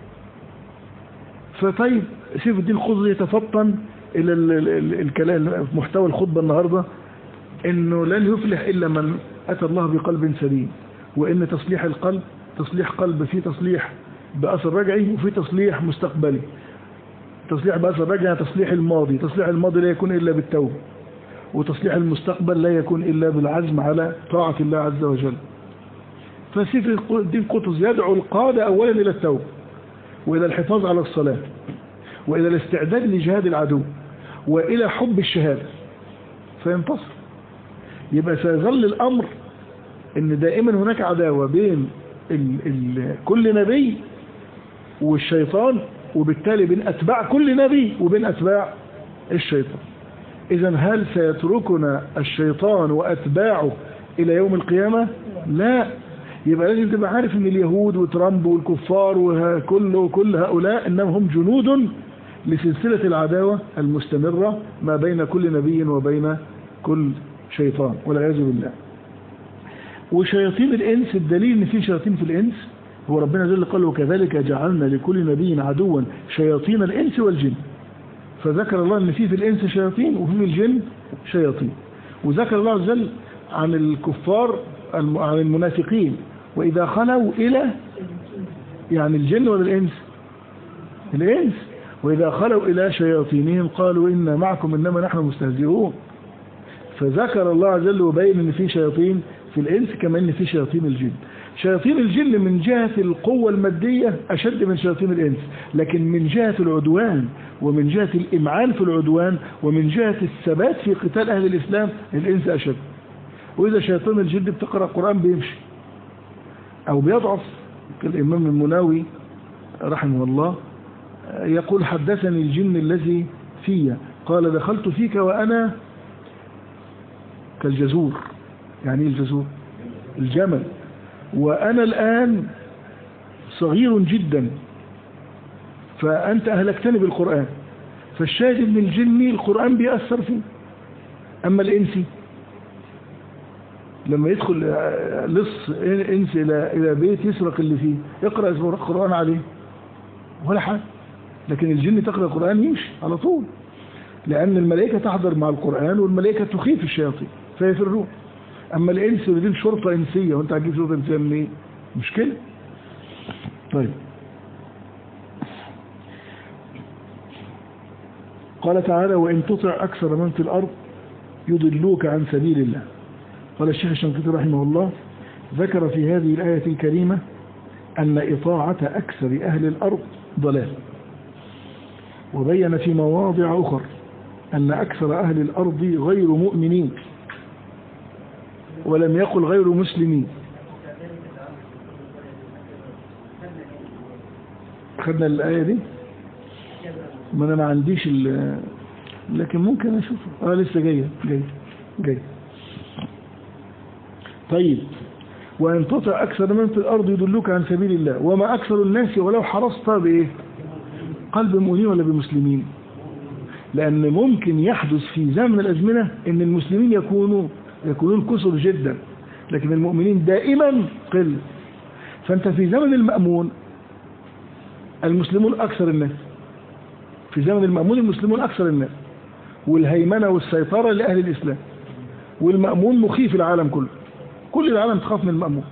فطيب سيف الدين قطز يتفطن إلى الكلام محتوى الخطبة النهاردة، إنه لن يفلح إلا من أتى الله بقلب سليم، وإن تصليح القلب تصليح قلب، فيه تصليح بأثر رجعي وفي تصليح مستقبلي. تصليح بأثر رجعي تصليح الماضي، تصليح الماضي لا يكون إلا بالتوبة، وتصليح المستقبل لا يكون إلا بالعزم على طاعة الله عز وجل. فسيف الدين قطز يدعو القادة أولا إلى التوبة وإلى الحفاظ على الصلاة وإلى الاستعداد لجهاد العدو وإلى حب الشهادة فينتصر. يبقى سيظل الأمر إن دائما هناك عداوة بين كل نبي والشيطان، وبالتالي بين أتباع كل نبي وبين أتباع الشيطان. إذن هل سيتركنا الشيطان وأتباعه إلى يوم القيامة؟ لا. يبقى لازم تبقى عارف إن اليهود وترامب والكفار وكل هؤلاء إنهم هم جنود لسلسلة العداوة المستمرة ما بين كل نبي وبين كل شيطان والعياذ بالله. وشياطين الإنس، الدليل إن في شياطين في الإنس هو ربنا جل قال وكذلك جعلنا لكل نبي عدوا شياطين الإنس والجن. فذكر الله إن في الإنس شياطين وفي الجن شياطين. وذكر الله عز وجل عن الكفار عن المنافقين وإذا خلوا إلى، يعني الجن ولا الإنس؟ الإنس. وإذا خلوا إلى شياطينهم قالوا إنا معكم إنما نحن مستهزئون. فذكر الله عز وجل وبين إن في شياطين في الإنس كمان إن في شياطين الجن. شياطين الجن من جهة القوة المادية أشد من شياطين الإنس، لكن من جهة العدوان ومن جهة الإمعان في العدوان ومن جهة الثبات في قتال أهل الإسلام الإنس أشد. وإذا شيطان الجن بتقرأ القرآن بيمشي أو بيضعف. كالإمام المناوي رحمه الله يقول حدثني الجن الذي في قال دخلت فيك وأنا كالجزور. يعني الجزور الجمل، وأنا الآن صغير جدا فأنت أهلكتني بالقرآن. فالشاهد من الجن القرآن بيأثر فيه. أما الإنسي لما يدخل لص إنس إلى بيت يسرق اللي فيه يقرأ القرآن عليه ولا حاجة، لكن الجن تقرأ القرآن يمشي على طول، لأن الملائكة تحضر مع القرآن والملائكة تخيف الشياطين فيفرون. أما الإنس يريد شرطة إنسية وأنت هتجيب شرطة إنسية منين؟ مشكلة. طيب قال تعالى وإن تطع أكثر من في الأرض يضلوك عن سبيل الله. قال الشيخ الشنقيطي رحمه الله ذكر في هذه الآية الكريمة أن إطاعة أكثر أهل الأرض ضلال، وبين في مواضع أخرى أن أكثر أهل الأرض غير مؤمنين، ولم يقل غير مسلمين. خدنا الآية دي؟ ما أنا ما عنديش لكن ممكن أشوفه. لسه جاي. طيب وإن تطع أكثر من في الأرض يدلوك عن سبيل الله وما أكثر الناس ولو حرصت بإيه؟ قلب مؤمنين ولا بمسلمين؟ لأن ممكن يحدث في زمن الأزمنة أن المسلمين يكونون كثر جدا، لكن المؤمنين دائما قل. فأنت في زمن المأمون المسلمون أكثر الناس، في زمن المأمون المسلمون أكثر الناس، والهيمنة والسيطرة لأهل الإسلام، والمأمون مخيف العالم كله، كل العالم تخاف من المأمون،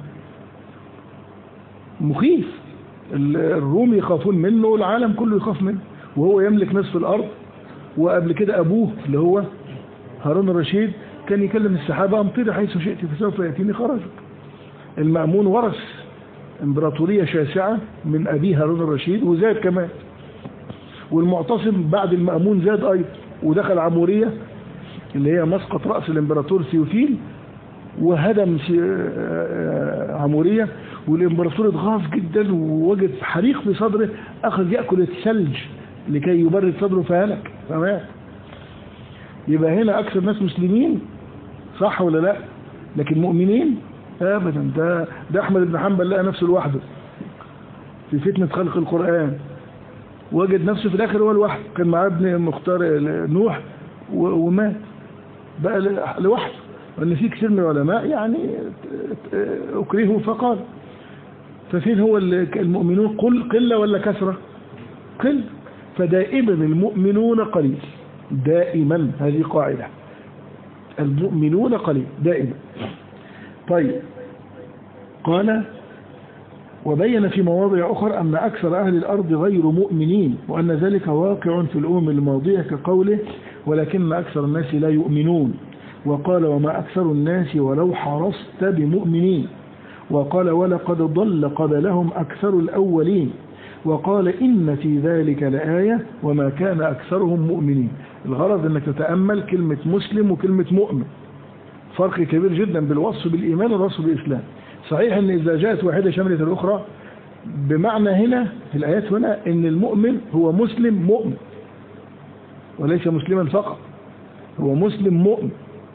مخيف. الروم يخافون منه والعالم كله يخاف منه، وهو يملك نصف الأرض. وقبل كده أبوه اللي هو هارون الرشيد كان يكلم السحابة أمطري حيث شئت فسوف يأتيني خرجك. المأمون ورث امبراطورية شاسعة من أبيه هارون الرشيد وزاد كمان. والمعتصم بعد المأمون زاد أيضا ودخل عمورية اللي هي مسقط رأس الامبراطور ثيوفيل وهدم عمورية، والامبراطور اتغاظ جدا ووجد حريق في صدره، أخذ يأكل الثلج لكي يبرد صدره فهلك فمات. يبقى هنا أكثر ناس مسلمين صح ولا لا؟ لكن مؤمنين أبدا. ده أحمد بن حنبل لقى نفسه لوحده في فتنة خلق القرآن، وجد نفسه في الآخر هو لوحده، كان معاه ابن مختار نوح ومات بقى لوحده. وأن في كثير من العلماء يعني أكرهوا فقال. ففين هو المؤمنون قلة ولا كثرة؟ قل. فدائما المؤمنون قليل، دائما، هذه قاعدة، المؤمنون قليل دائما. طيب قال وبين في مواضع أخرى أن أكثر أهل الأرض غير مؤمنين، وأن ذلك واقع في الأمم الماضية كقوله ولكن أكثر الناس لا يؤمنون. وقال وما أكثر الناس ولو حرصت بمؤمنين. وقال ولقد ضل قبلهم أكثر الأولين. وقال إن في ذلك لآية وما كان أكثرهم مؤمنين. الغرض أنك تتأمل كلمة مسلم وكلمة مؤمن، فرق كبير جدا بالوصف بالإيمان والوصف بالإسلام. صحيح أن إذا جاءت واحدة شملت الأخرى، بمعنى هنا في الآيات هنا أن المؤمن هو مسلم مؤمن وليس مسلما فقط، هو مسلم مؤمن.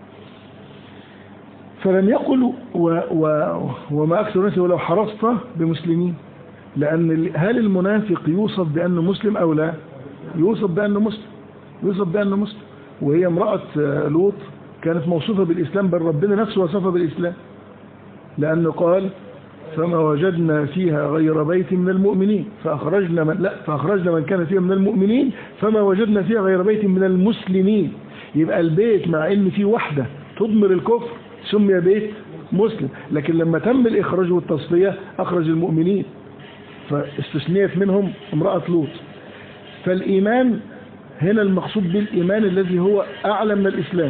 فلم يقل وما أكثر الناس ولو حرصت بمسلمين، لأن هل المنافق يوصف بأنه مسلم أو لا؟ يوصف بأنه مسلم، يوصف بأنه مسلم. وهي امرأة لوط كانت موصوفة بالإسلام، بل ربنا نفسه وصفها بالإسلام، لأنه قال فما وجدنا فيها غير بيت من المؤمنين فأخرجنا من كان فيها من المؤمنين فما وجدنا فيها غير بيت من المسلمين. يبقى البيت مع ان فيه وحدة تضمر الكفر سمي بيت مسلم، لكن لما تم الإخراج والتصفية أخرج المؤمنين، فاستثنيت منهم امرأة لوط. فالإيمان هنا المقصود بالإيمان الذي هو أعلى من الإسلام،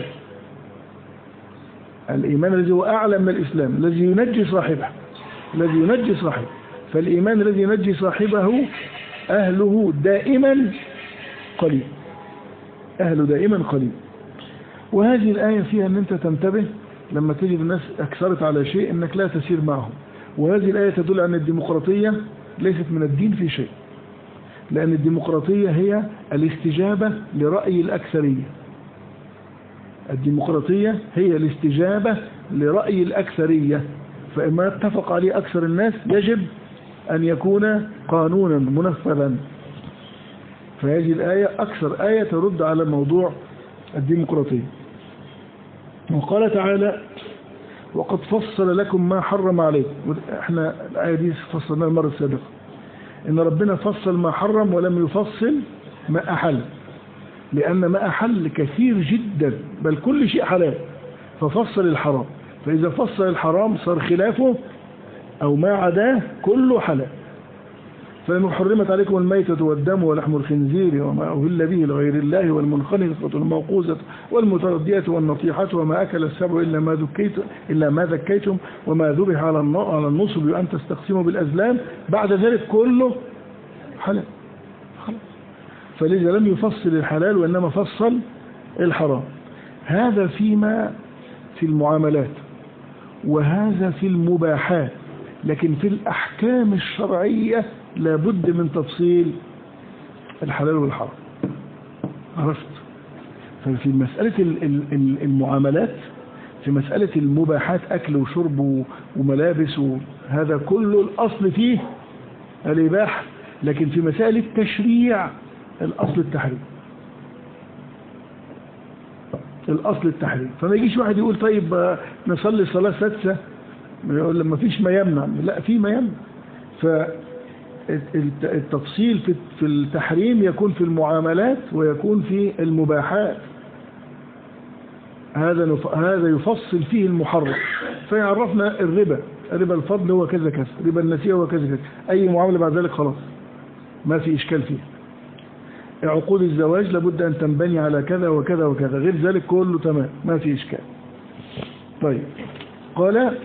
الإيمان الذي هو أعلى من الإسلام، الذي ينجي صاحبه، الذي ينجي صاحبه. فالإيمان الذي ينجي صاحبه أهله دائما قليل، أهله دائما قليل. وهذه الآية فيها أن أنت تنتبه لما تجد الناس أكثرت على شيء أنك لا تسير معهم. وهذه الآية تدل أن الديمقراطية ليست من الدين في شيء، لأن الديمقراطية هي الاستجابة لرأي الأكثرية. الديمقراطية هي الاستجابة لرأي الأكثرية، فإما اتفق عليه أكثر الناس يجب أن يكون قانونا منفذا. فهذه الآية أكثر آية ترد على موضوع الديمقراطية. وقال تعالى وقد فصل لكم ما حرم عليكم. احنا الآية دي فصلناها المرة السابقة، إن ربنا فصل ما حرم ولم يفصل ما أحل، لأن ما أحل كثير جدا، بل كل شيء حلال، ففصل الحرام. فإذا فصل الحرام صار خلافه أو ما عداه كله حلال. فإنه حرمت عليكم الميتة والدم ولحم الخنزير وما أهل به لغير الله والمنخنقة والموقوذة والمتردية والنطيحة وما أكل السبع إلا ما ذكيتم وما ذبح على النصب وأن تستقسموا بالأزلام، بعد ذلك كله حلال. فلذا لم يفصل الحلال وإنما فصل الحرام. هذا فيما في المعاملات، وهذا في المباحات، لكن في الأحكام الشرعية لابد من تفصيل الحلال والحرام. عرفت؟ ففي مسألة المعاملات، في مسألة المباحات أكل وشرب وملابس، هذا كله الأصل فيه الإباحة، لكن في مسائل التشريع الأصل التحريم، الأصل التحريم. فما يجيش واحد يقول طيب نصلي صلاة سادسة، يقول لما فيش ما يمنع. لا، في ما يمنع. فالتفصيل في التحريم يكون في المعاملات ويكون في المباحات. هذا يفصل فيه المحرم، فيعرفنا الربا الفضل هو كذا كذا، ربا النسيئة هو كذا كذا، أي معاملة بعد ذلك خلاص ما في إشكال فيه. عقود الزواج لابد أن تنبني على كذا وكذا وكذا، غير ذلك كله تمام ما في إشكال. طيب، قال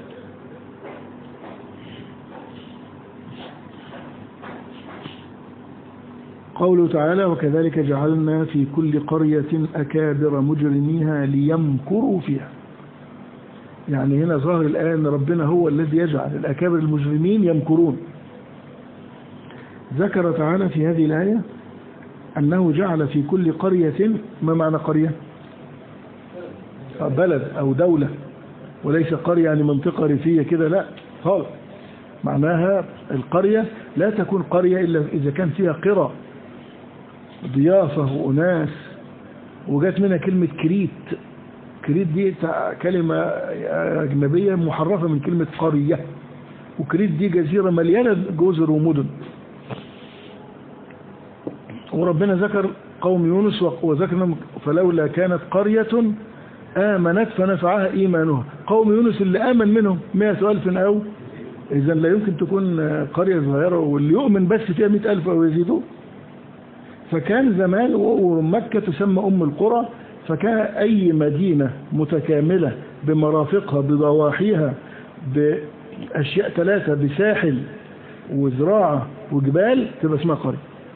قوله تعالى وكذلك جعلنا في كل قرية أكابر مجرميها ليمكروا فيها. يعني هنا ظاهر الآن أن ربنا هو الذي يجعل الأكابر المجرمين يمكرون. ذكر تعالى في هذه الآية أنه جعل في كل قرية، ما معنى قرية؟ بلد أو دولة، وليس قرية يعني منطقة ريفية كده، لا خالص. معناها القرية لا تكون قرية إلا إذا كان فيها قرى، ضيافة وأناس. وجات منها كلمة كريت. كريت دي كلمة أجنبية محرفة من كلمة قرية، وكريت دي جزيرة مليانة جزر ومدن. وربنا ذكر قوم يونس وذكرنا فلولا كانت قرية آمنت فنفعها إيمانها. قوم يونس اللي آمن منهم 100,000 أو إذا لا يمكن تكون قرية صغيرة واللي يؤمن بس فيها 100,000 أو يزيدون. فكان زمان ومكة تسمى أم القرى، فكان أي مدينة متكاملة بمرافقها بضواحيها بأشياء ثلاثة، بساحل وزراعة وجبال، تبقى اسمها قرية.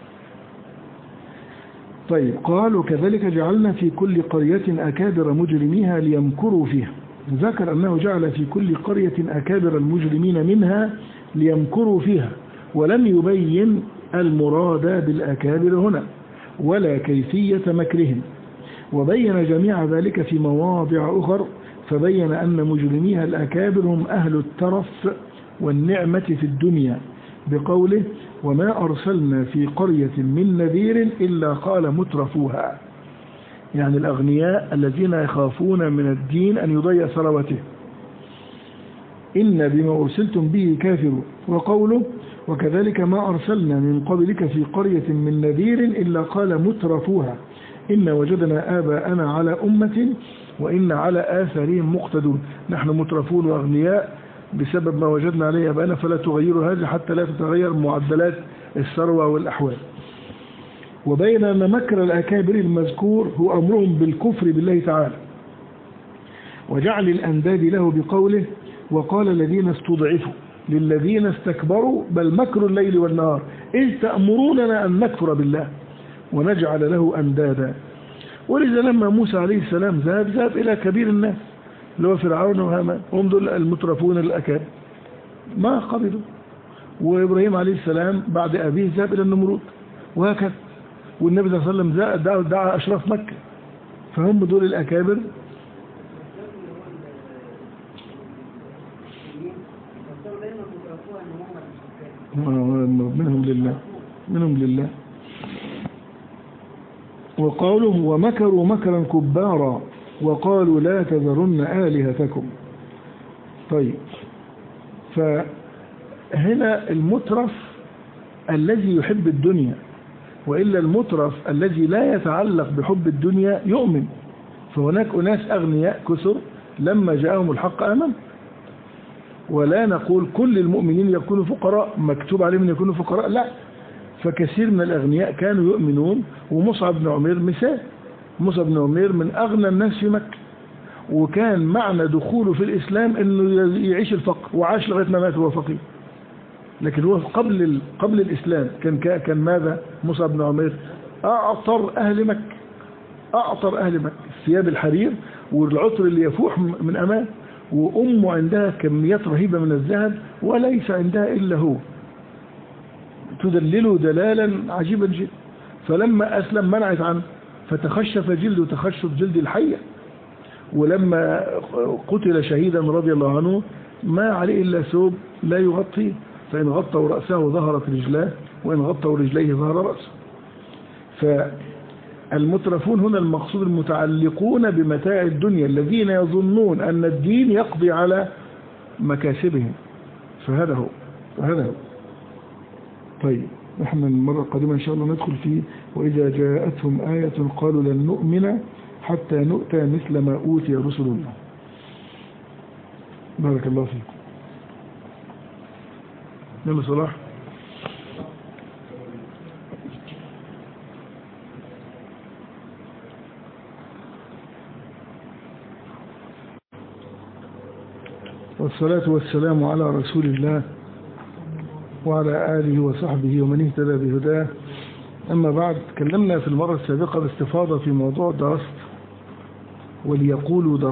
طيب، قال وكذلك جعلنا في كل قرية أكابر مجرميها ليمكروا فيها. ذكر أنه جعل في كل قرية أكابر المجرمين منها ليمكروا فيها، ولم يبين المراد بالأكابر هنا ولا كيفية مكرهم، وبين جميع ذلك في مواضع أخر، فبين أن مجرميها الأكابر هم أهل الترف والنعمة في الدنيا بقوله وما أرسلنا في قرية من نذير إلا قال مترفوها، يعني الأغنياء الذين يخافون من الدين أن يضيع ثروته، إن بما أرسلتم به كافرون. وقوله وكذلك ما أرسلنا من قبلك في قرية من نذير إلا قال مترفوها إن وجدنا آباءنا على أمة وإن على آثارهم مقتدون. نحن مترفون وأغنياء بسبب ما وجدنا عليه آباءنا، فلا تغيروا هذا حتى لا تتغير معدلات الثروة والأحوال. وبين أن مكر الأكابر المذكور هو أمرهم بالكفر بالله تعالى وجعل الأنداد له بقوله وقال الذين استضعفوا للذين استكبروا بل مكر الليل والنهار إذ تأمروننا أن نكفر بالله ونجعل له أندادا. ولذا لما موسى عليه السلام ذهب إلى كبير الناس اللي هو فرعون وهامان، هم دول المترفون الأكابر ما قبلوا. وإبراهيم عليه السلام بعد أبيه ذهب إلى النمرود وهكذا. والنبي صلى الله عليه وسلم دعا أشراف مكة، فهم دول الأكابر. منهم لله. وقالوا ومكروا مكرا كبارا وقالوا لا تذرن آلهتكم. طيب، فهنا المترف الذي يحب الدنيا، وإلا المترف الذي لا يتعلق بحب الدنيا يؤمن. فهناك أناس أغنياء كثر لما جاءهم الحق آمن. ولا نقول كل المؤمنين يكونوا فقراء، مكتوب عليهم يكونوا فقراء، لا، فكثير من الأغنياء كانوا يؤمنون. ومصعب بن عمير مثال، مصعب بن عمير من أغنى الناس في مكة، وكان معنى دخوله في الإسلام أنه يعيش الفقر، وعاش لغاية ما مات وهو فقير. لكن هو قبل الإسلام كان ماذا؟ مصعب بن عمير أعطر أهل مكة ثياب الحرير والعطر اللي يفوح من أمان، وأمه عندها كميات رهيبة من الذهب وليس عندها إلا هو، تدلله دلالا عجيبا جدا. فلما أسلم منعت عنه فتخشف جلده تخشف جلد الحية. ولما قتل شهيدا رضي الله عنه ما عليه إلا ثوب لا يغطيه، فإن غطوا رأسه ظهرت رجلاه وإن غطوا رجليه ظهر رأسه. فالمترفون هنا المقصود المتعلقون بمتاع الدنيا الذين يظنون أن الدين يقضي على مكاسبهم. فهذا هو. طيب، نحن المرة القادمة إن شاء الله ندخل فيه وإذا جاءتهم آية قالوا لن نؤمن حتى نؤتى مثل ما أوتي رسل الله. بارك الله فيكم. يلا صلاح. والصلاة والسلام على رسول الله وعلى آله وصحبه ومن اهتدى بهداه. أما بعد، تكلمنا في المرة السابقة باستفاضة في موضوع درست وليقولوا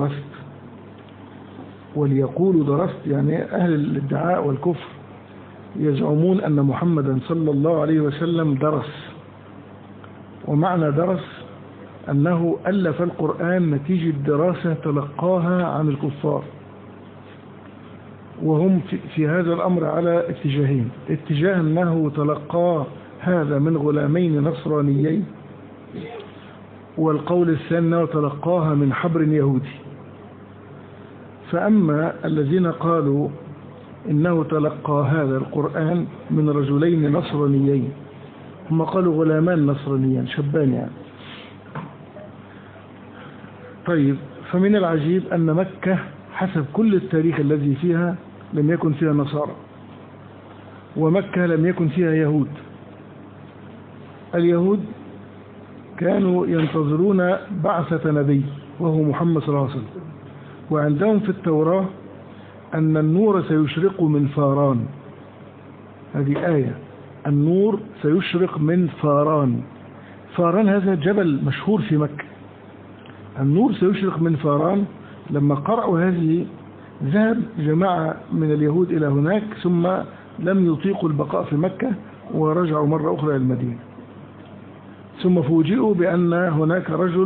درست يعني أهل الادعاء والكفر يزعمون أن محمدا صلى الله عليه وسلم درس. ومعنى درس أنه ألف القرآن نتيجة دراسة تلقاها عن الكفار. وهم في هذا الأمر على اتجاهين: اتجاه أنه تلقى هذا من غلامين نصرانيين، والقول الثاني أنه تلقاها من حبر يهودي. فأما الذين قالوا إنه تلقى هذا القرآن من رجلين نصرانيين، هم قالوا غلامان نصرانيين شبان يعني. طيب، فمن العجيب أن مكة حسب كل التاريخ الذي فيها لم يكن فيها نصارى، ومكة لم يكن فيها يهود. اليهود كانوا ينتظرون بعثة نبي وهو محمد صلى الله عليه وسلم، وعندهم في التوراة أن النور سيشرق من فاران. هذه آية، النور سيشرق من فاران. فاران هذا جبل مشهور في مكة. النور سيشرق من فاران. لما قرأوا هذه ذهب جماعة من اليهود إلى هناك، ثم لم يطيقوا البقاء في مكة ورجعوا مرة أخرى إلى المدينة. ثم فوجئوا بأن هناك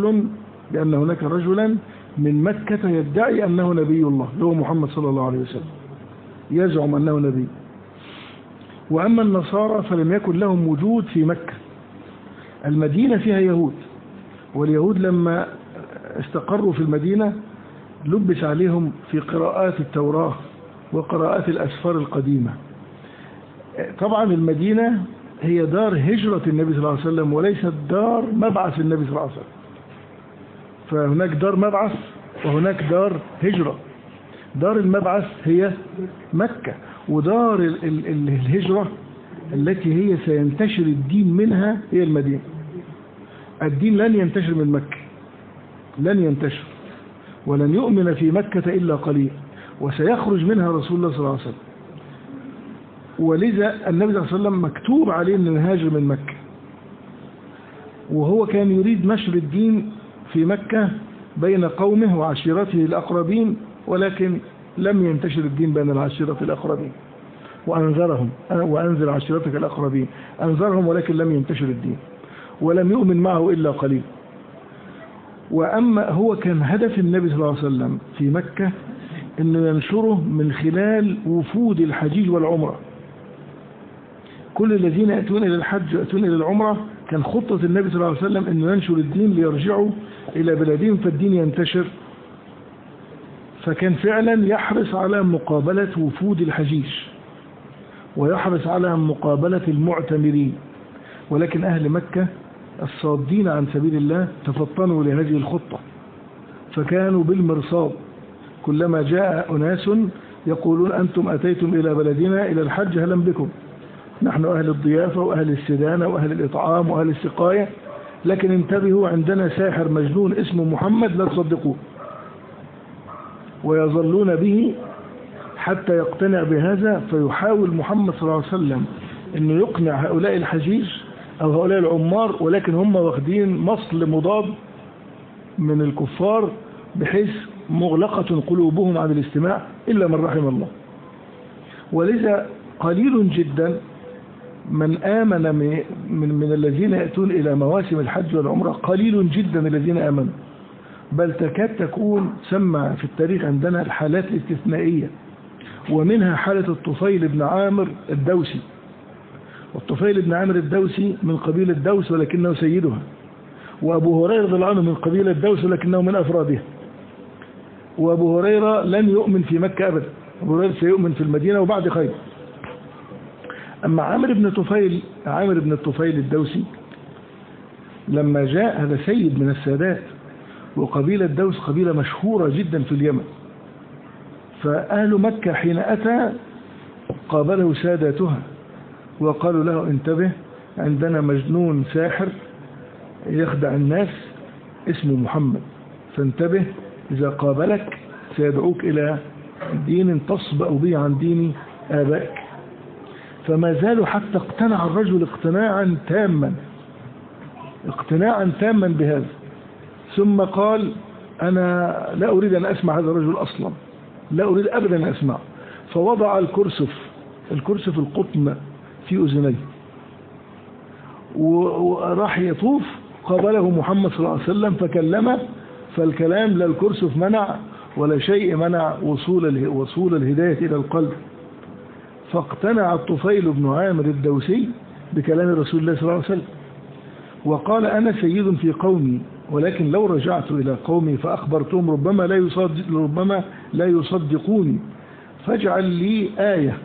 رجلا من مكة يدعي أنه نبي الله، هو محمد صلى الله عليه وسلم، يزعم أنه نبي. وأما النصارى فلم يكن لهم وجود في مكة. المدينة فيها يهود، واليهود لما استقروا في المدينة لبس عليهم في قراءات التوراة وقراءات الأسفار القديمة. طبعا المدينة هي دار هجرة النبي صلى الله عليه وسلم وليست دار مبعث النبي صلى الله عليه وسلم. فهناك دار مبعث وهناك دار هجرة. دار المبعث هي مكة، ودار الهجرة التي هي سينتشر الدين منها هي المدينة. الدين لن ينتشر من مكة، لن ينتشر، ولن يؤمن في مكة إلا قليل، وسيخرج منها رسول الله صلى الله عليه وسلم. ولذا النبي صلى الله عليه وسلم مكتوب عليه أن يهاجر من مكة، وهو كان يريد نشر الدين في مكة بين قومه وعشيرته الأقربين، ولكن لم ينتشر الدين بين العشيرة الأقربين. وأنذرهم وأنذر عشيرتك الأقربين، أنذرهم ولكن لم ينتشر الدين، ولم يؤمن معه إلا قليل. وأما هو كان هدف النبي صلى الله عليه وسلم في مكة أنه ينشره من خلال وفود الحجيج والعمرة. كل الذين يأتون إلى الحج يأتون إلى العمرة، كان خطة النبي صلى الله عليه وسلم أنه ينشر الدين ليرجعوا إلى بلادهم فالدين ينتشر. فكان فعلا يحرص على مقابلة وفود الحجيج ويحرص على مقابلة المعتمرين، ولكن أهل مكة الصادين عن سبيل الله تفطنوا لهذه الخطة، فكانوا بالمرصاد. كلما جاء أناس يقولون أنتم أتيتم إلى بلدنا إلى الحج هلا بكم، نحن أهل الضيافة وأهل السدانة وأهل الإطعام وأهل السقاية، لكن انتبهوا عندنا ساحر مجنون اسمه محمد لا تصدقوه. ويظلون به حتى يقتنع بهذا، فيحاول محمد صلى الله عليه وسلم أنه يقنع هؤلاء الحجيج أو هؤلاء العمار، ولكن هم واخدين مصل مضاد من الكفار بحيث مغلقة قلوبهم عن الاستماع إلا من رحم الله. ولذا قليل جدا من آمن من الذين يأتون إلى مواسم الحج والعمرة، قليل جدا الذين آمنوا، بل تكاد تكون سمع في التاريخ عندنا الحالات الاستثنائية، ومنها حالة الطفيل بن عامر الدوسي. والطفيل بن عامر الدوسي من قبيلة دوس ولكنه سيدها، وأبو هريرة رضي الله عنه من قبيلة دوس ولكنه من أفرادها. وأبو هريرة لن يؤمن في مكة أبدا، أبو هريرة سيؤمن في المدينة وبعد خير. أما عامر بن الطفيل الدوسي لما جاء، هذا سيد من السادات، وقبيلة دوس قبيلة مشهورة جدا في اليمن. فأهل مكة حين أتى قابله ساداتها وقالوا له انتبه، عندنا مجنون ساحر يخدع الناس اسمه محمد، فانتبه إذا قابلك سيدعوك إلى دين تصبأ به عن دين آبائك. فما زالوا حتى اقتنع الرجل اقتناعا تاما بهذا. ثم قال أنا لا أريد أن أسمع هذا الرجل أصلا، لا أريد أبدا أن أسمع. فوضع الكرسف القطن في أذنيه وراح يطوف، قابله محمد صلى الله عليه وسلم فكلمه، فالكلام لا الكرسف منع ولا شيء منع وصول الهداية إلى القلب. فاقتنع الطفيل بن عامر الدوسي بكلام رسول الله صلى الله عليه وسلم، وقال أنا سيد في قومي، ولكن لو رجعت إلى قومي فأخبرتهم ربما لا يصدقوني، فاجعل لي آية.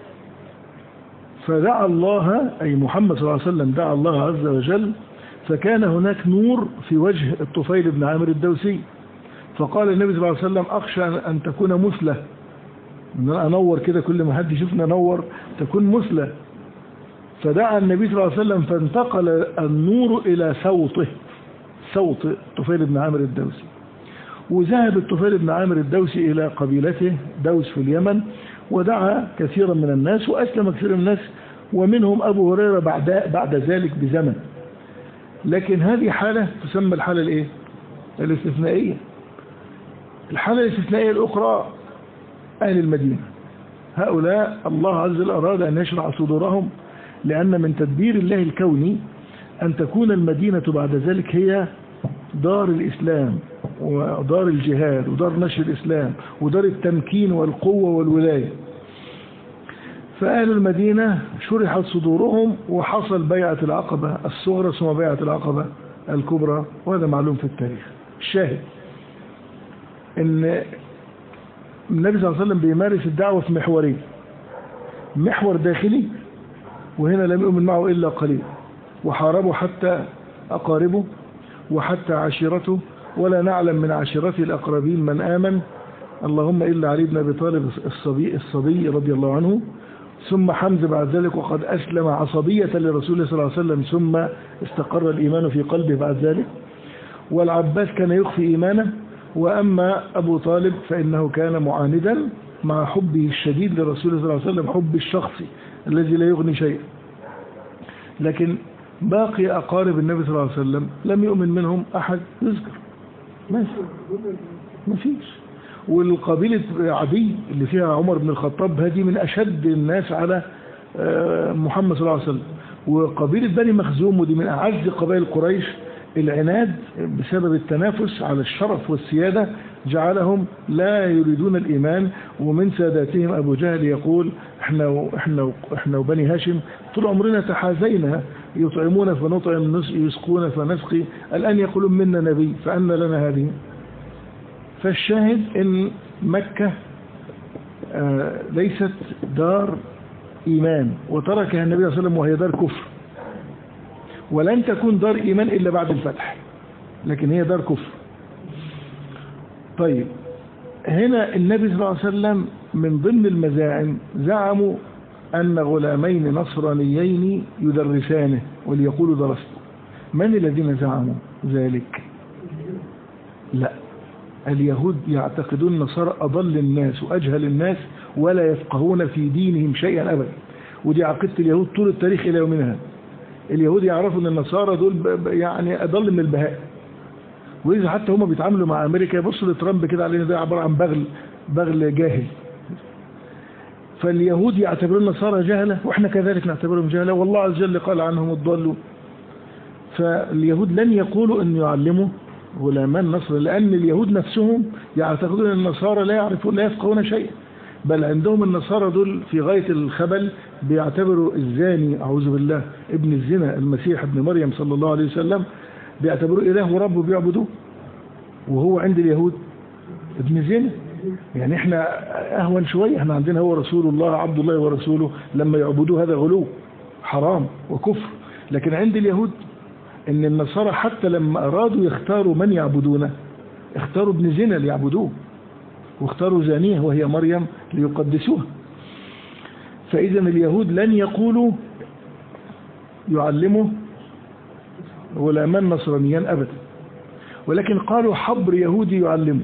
فدعا الله، أي محمد صلى الله عليه وسلم دعا الله عز وجل، فكان هناك نور في وجه الطفيل بن عامر الدوسي. فقال النبي صلى الله عليه وسلم أخشى أن تكون مثلة، أنور كده كل ما حد يشوفنا نور تكون مثلة. فدعا النبي صلى الله عليه وسلم فانتقل النور إلى صوت الطفيل بن عامر الدوسي. وذهب الطفيل بن عامر الدوسي إلى قبيلته دوس في اليمن، ودعا كثيرا من الناس وأسلم كثيرا من الناس، ومنهم أبو هريرة بعد ذلك بزمن. لكن هذه حالة تسمى الحالة الاستثنائية. الحالة الاستثنائية الأخرى أهل المدينة، هؤلاء الله عز وجل أراد أن يشرع صدورهم، لأن من تدبير الله الكوني أن تكون المدينة بعد ذلك هي دار الإسلام ودار الجهاد ودار نشر الإسلام ودار التمكين والقوة والولاية. فأهل المدينة شرحت صدورهم وحصل بيعة العقبة الصغرى ثم بيعة العقبة الكبرى، وهذا معلوم في التاريخ. الشاهد ان النبي صلى الله عليه وسلم بيمارس الدعوة في محورين: محور داخلي، وهنا لم يؤمن معه إلا قليل، وحاربوا حتى أقاربه وحتى عشيرته، ولا نعلم من عشيرته الأقربين من آمن، اللهم إلا علي بن أبي طالب الصبي رضي الله عنه، ثم حمزة بعد ذلك وقد أسلم عصبية لرسول الله صلى الله عليه وسلم ثم استقر الإيمان في قلبه بعد ذلك، والعباس كان يخفي إيمانه، وأما أبو طالب فإنه كان معاندا مع حبه الشديد لرسول الله صلى الله عليه وسلم، حب الشخصي الذي لا يغني شيئا. لكن باقي أقارب النبي صلى الله عليه وسلم لم يؤمن منهم أحد يذكر، ما فيش. والقبيلة عدي اللي فيها عمر بن الخطاب هذه من أشد الناس على محمد صلى الله عليه وسلم، وقبيلة بني مخزوم ودي من أعز قبائل قريش، العناد بسبب التنافس على الشرف والسيادة جعلهم لا يريدون الإيمان. ومن ساداتهم أبو جهل يقول احنا وبني هاشم طول عمرنا تحازينا، يطعمون فنطعم، يسقون فنسقي، الآن يقولون منا نبي فأن لنا هذه. فالشاهد ان مكة ليست دار إيمان، وتركها النبي صلى الله عليه وسلم وهي دار كفر، ولن تكون دار إيمان إلا بعد الفتح، لكن هي دار كفر. طيب هنا النبي صلى الله عليه وسلم من ضمن المزاعم زعموا أن غلامين نصرانيين يدرسانه وليقولوا درست. من الذين زعموا ذلك؟ لا، اليهود يعتقدون النصارى أضل الناس وأجهل الناس ولا يفقهون في دينهم شيئا أبدا، ودي عقيدة اليهود طول التاريخ إلى يومنا هذا. اليهود يعرفوا أن النصارى دول يعني أضل من البهائم، وإذا حتى هم بيتعاملوا مع أمريكا يبصوا لترامب كده علينا ده عبارة عن بغل جاهل. فاليهود يعتبرون النصارى جهلة، وإحنا كذلك نعتبرهم جهلة، والله عز وجل قال عنهم الضالون. فاليهود لن يقولوا أن يعلموا غلامان نصر، لأن اليهود نفسهم يعتقدون أن النصارى لا يفقهون شيئا، بل عندهم النصارى دول في غاية الخبل، بيعتبروا الزاني أعوذ بالله ابن الزنا المسيح ابن مريم صلى الله عليه وسلم بيعتبروه إله ورب وبيعبدوه، وهو عند اليهود ابن زنا. يعني احنا أهون شوية، احنا عندنا هو رسول الله عبد الله ورسوله، لما يعبدوه هذا غلو حرام وكفر. لكن عند اليهود ان النصارى حتى لما أرادوا يختاروا من يعبدونه اختاروا ابن زنا ليعبدوه، واختاروا زانيه وهي مريم ليقدسوها. فإذا اليهود لن يقولوا يعلموا غلامان نصرانيان أبدا، ولكن قالوا حبر يهودي يعلمه.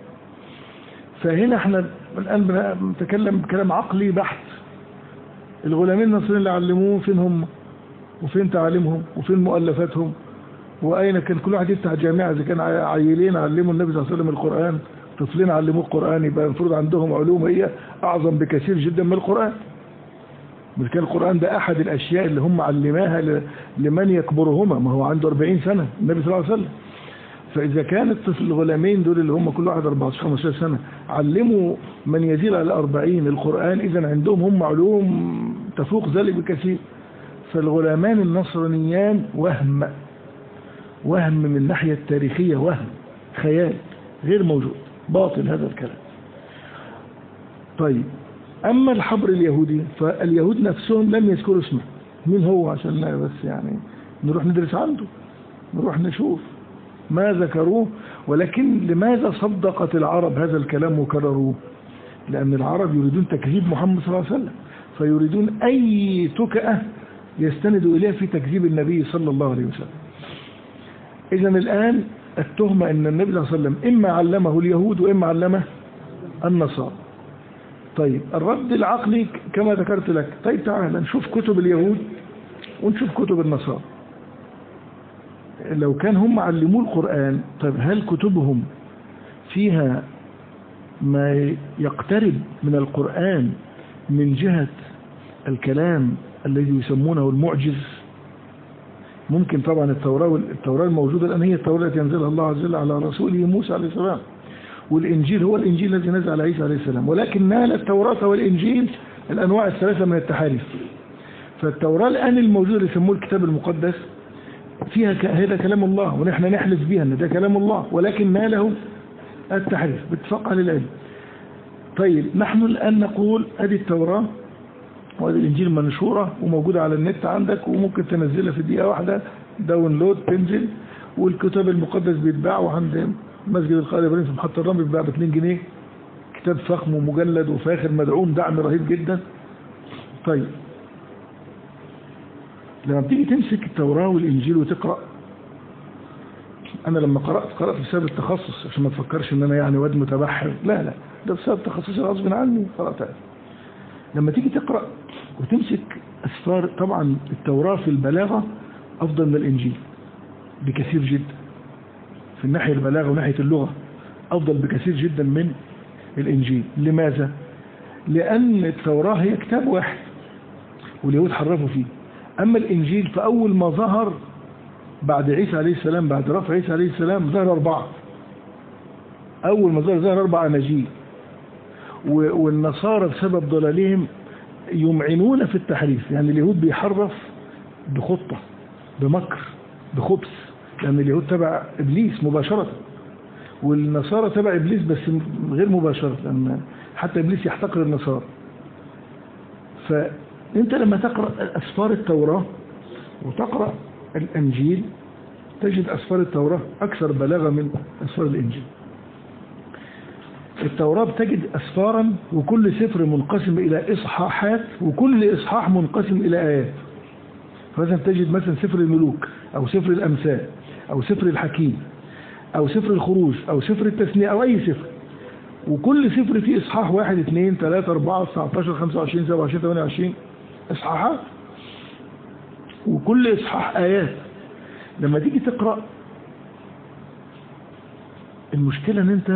فهنا احنا الآن بنتكلم بكلام عقلي بحت. الغلامين النصرانيين اللي علموه فين هم؟ وفين تعاليمهم؟ وفين مؤلفاتهم؟ وأين كان كل واحد يفتح جامعة؟ إذا كان عيلين علموا النبي صلى الله عليه وسلم القرآن، طفلين علموه القرآن، يبقى المفروض عندهم علوم هي أعظم بكثير جدا من القرآن. بل كان القرآن ده أحد الأشياء اللي هم علماها لمن يكبرهما، ما هو عنده 40 سنة النبي صلى الله عليه وسلم. فإذا كان الطفل الغلامين دول اللي هم كل واحد 14-15 سنة علموا من يزيد على 40 القرآن، إذا عندهم هم علوم تفوق ذلك بكثير. فالغلامان النصرانيان وهم من الناحية التاريخية، وهم خيال غير موجود، باطل هذا الكلام. طيب أما الحبر اليهودي فاليهود نفسهم لم يذكروا اسمه، مين هو؟ عشان بس يعني نروح ندرس عنده، نروح نشوف ما ذكروه. ولكن لماذا صدقت العرب هذا الكلام وكرروه؟ لأن العرب يريدون تكذيب محمد صلى الله عليه وسلم، فيريدون أي تكأة يستندوا إليها في تكذيب النبي صلى الله عليه وسلم. إذا الآن التهمة أن النبي صلى الله عليه وسلم إما علمه اليهود وإما علمه النصارى. طيب الرد العقلي كما ذكرت لك، طيب تعال نشوف كتب اليهود ونشوف كتب النصارى. لو كان هم علموا القرآن، طيب هل كتبهم فيها ما يقترب من القرآن من جهة الكلام الذي يسمونه المعجز؟ ممكن طبعا التوراة الموجودة الآن هي التوراة التي ينزلها الله عز وجل على رسوله موسى عليه السلام، والإنجيل هو الإنجيل الذي نزل على عيسى عليه السلام، ولكن نال التوراة والإنجيل الأنواع الثلاثة من التحاريف. فالتوراة الآن الموجودة اللي يسموه الكتاب المقدس فيها هذا كلام الله، ونحن نحلف بها أن ده كلام الله، ولكن ما له التحريف باتفاق أهل العلم. طيب نحن الآن نقول هذه التوراة وهذه الإنجيل منشورة وموجودة على النت عندك، وممكن تنزلها في دقيقة واحدة داونلود تنزل، والكتاب المقدس بيتباع عند مسجد القائد إبراهيم في محطة الرمل بيتباع ب2 جنيه، كتاب فخم ومجلد وفاخر مدعوم دعم رهيب جدا. طيب لما بتيجي تمسك التوراة والإنجيل وتقرأ، أنا لما قرأت بسبب التخصص، عشان ما تفكرش إن أنا يعني واد متبحر، لا ده بسبب تخصصي غصب عني قرأتها. لما تيجي تقرأ وتمسك أسفار، طبعا التوراة في البلاغة أفضل من الإنجيل بكثير جدا، في الناحية البلاغة وناحية اللغة أفضل بكثير جدا من الإنجيل. لماذا؟ لأن التوراة هي كتاب واحد واليهود حرفوا فيه، أما الإنجيل فأول ما ظهر بعد عيسى عليه السلام، بعد رفع عيسى عليه السلام، ظهر 4. أول ما ظهر 4 أناجيل، والنصارى بسبب ضلالهم يمعنون في التحريف. يعني اليهود بيحرف بخطة، بمكر، بخبث، لأن اليهود تبع إبليس مباشرة، والنصارى تبع إبليس بس غير مباشرة، لأن حتى إبليس يحتقر النصارى. فأنت لما تقرأ أسفار التوراة وتقرأ الإنجيل تجد أسفار التوراة أكثر بلاغة من أسفار الإنجيل. التوراة بتجد أسفارا وكل سفر منقسم إلى إصحاحات، وكل إصحاح منقسم إلى آيات. فمثلا تجد مثلا سفر الملوك أو سفر الأمثال أو سفر الحكيم أو سفر الخروج أو سفر التثنية أو أي سفر، وكل سفر فيه إصحاح 1 2 3 4 19 25 27 28 إصحاحات، وكل إصحاح آيات. لما تيجي تقرأ، المشكلة ان انت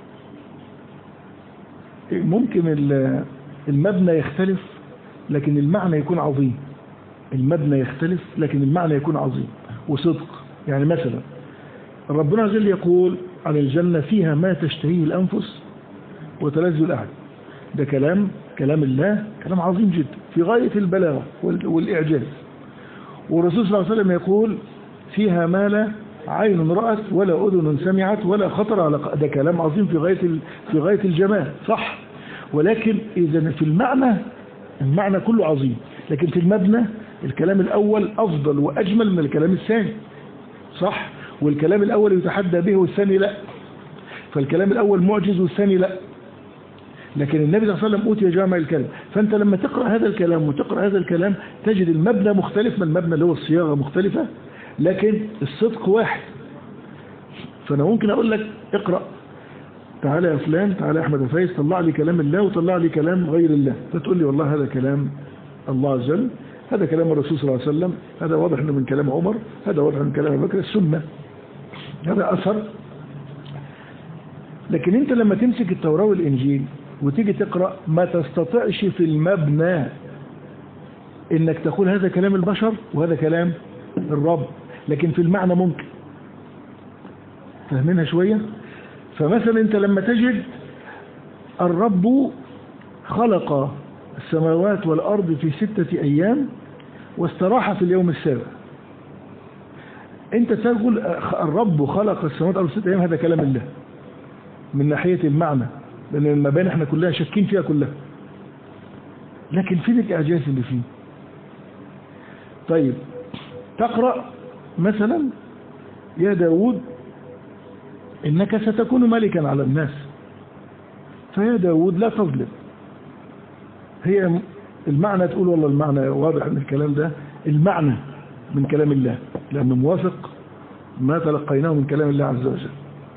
ممكن المبنى يختلف لكن المعنى يكون عظيم. المبنى يختلف لكن المعنى يكون عظيم وصدق. يعني مثلا ربنا عز وجل يقول عن الجنة فيها ما تشتهيه الأنفس وتلذ الأعين. ده كلام الله، كلام عظيم جدا في غاية البلاغة والإعجاز. والرسول صلى الله عليه وسلم يقول فيها ما لا عين رأت ولا أذن سمعت ولا خطر على ده كلام عظيم في غاية الجمال، صح. ولكن إذا في المعنى كله عظيم، لكن في المبنى الكلام الأول أفضل وأجمل من الكلام الثاني، صح. والكلام الأول يتحدى به والثاني لا، فالكلام الأول معجز والثاني لا. لكن النبي صلى الله عليه وسلم أوتي جامع الكلام. فأنت لما تقرأ هذا الكلام وتقرأ هذا الكلام تجد المبنى مختلف من المبنى اللي هو الصياغة مختلفة، لكن الصدق واحد. فأنا ممكن أقول لك اقرأ، تعالى يا فلان، تعالى يا أحمد يا فايز، طلع لي كلام الله وطلع لي كلام غير الله، فتقول لي والله هذا كلام الله عز وجل، هذا كلام الرسول صلى الله عليه وسلم، هذا واضح انه من كلام عمر، هذا واضح من كلام أبي بكر، السنة، هذا أثر. لكن انت لما تمسك التوراة والإنجيل وتيجي تقرأ ما تستطيعش في المبنى انك تقول هذا كلام البشر وهذا كلام الرب، لكن في المعنى ممكن. فاهمينها شوية؟ فمثلا انت لما تجد الرب خلق السماوات والأرض في 6 أيام واستراح في اليوم السابع، انت تقول الرب خلق السماوات والأرض في 6 أيام، هذا كلام الله من ناحية المعنى، لأن المباني احنا كلها شاكين فيها كلها، لكن فين الإعجاز اللي فيه؟ طيب تقرأ مثلا يا داود إنك ستكون ملكا على الناس، فيا داود لا تظلم. هي المعنى تقول والله المعنى واضح من الكلام ده، المعنى من كلام الله لأنه موافق ما تلقيناه من كلام الله عز وجل.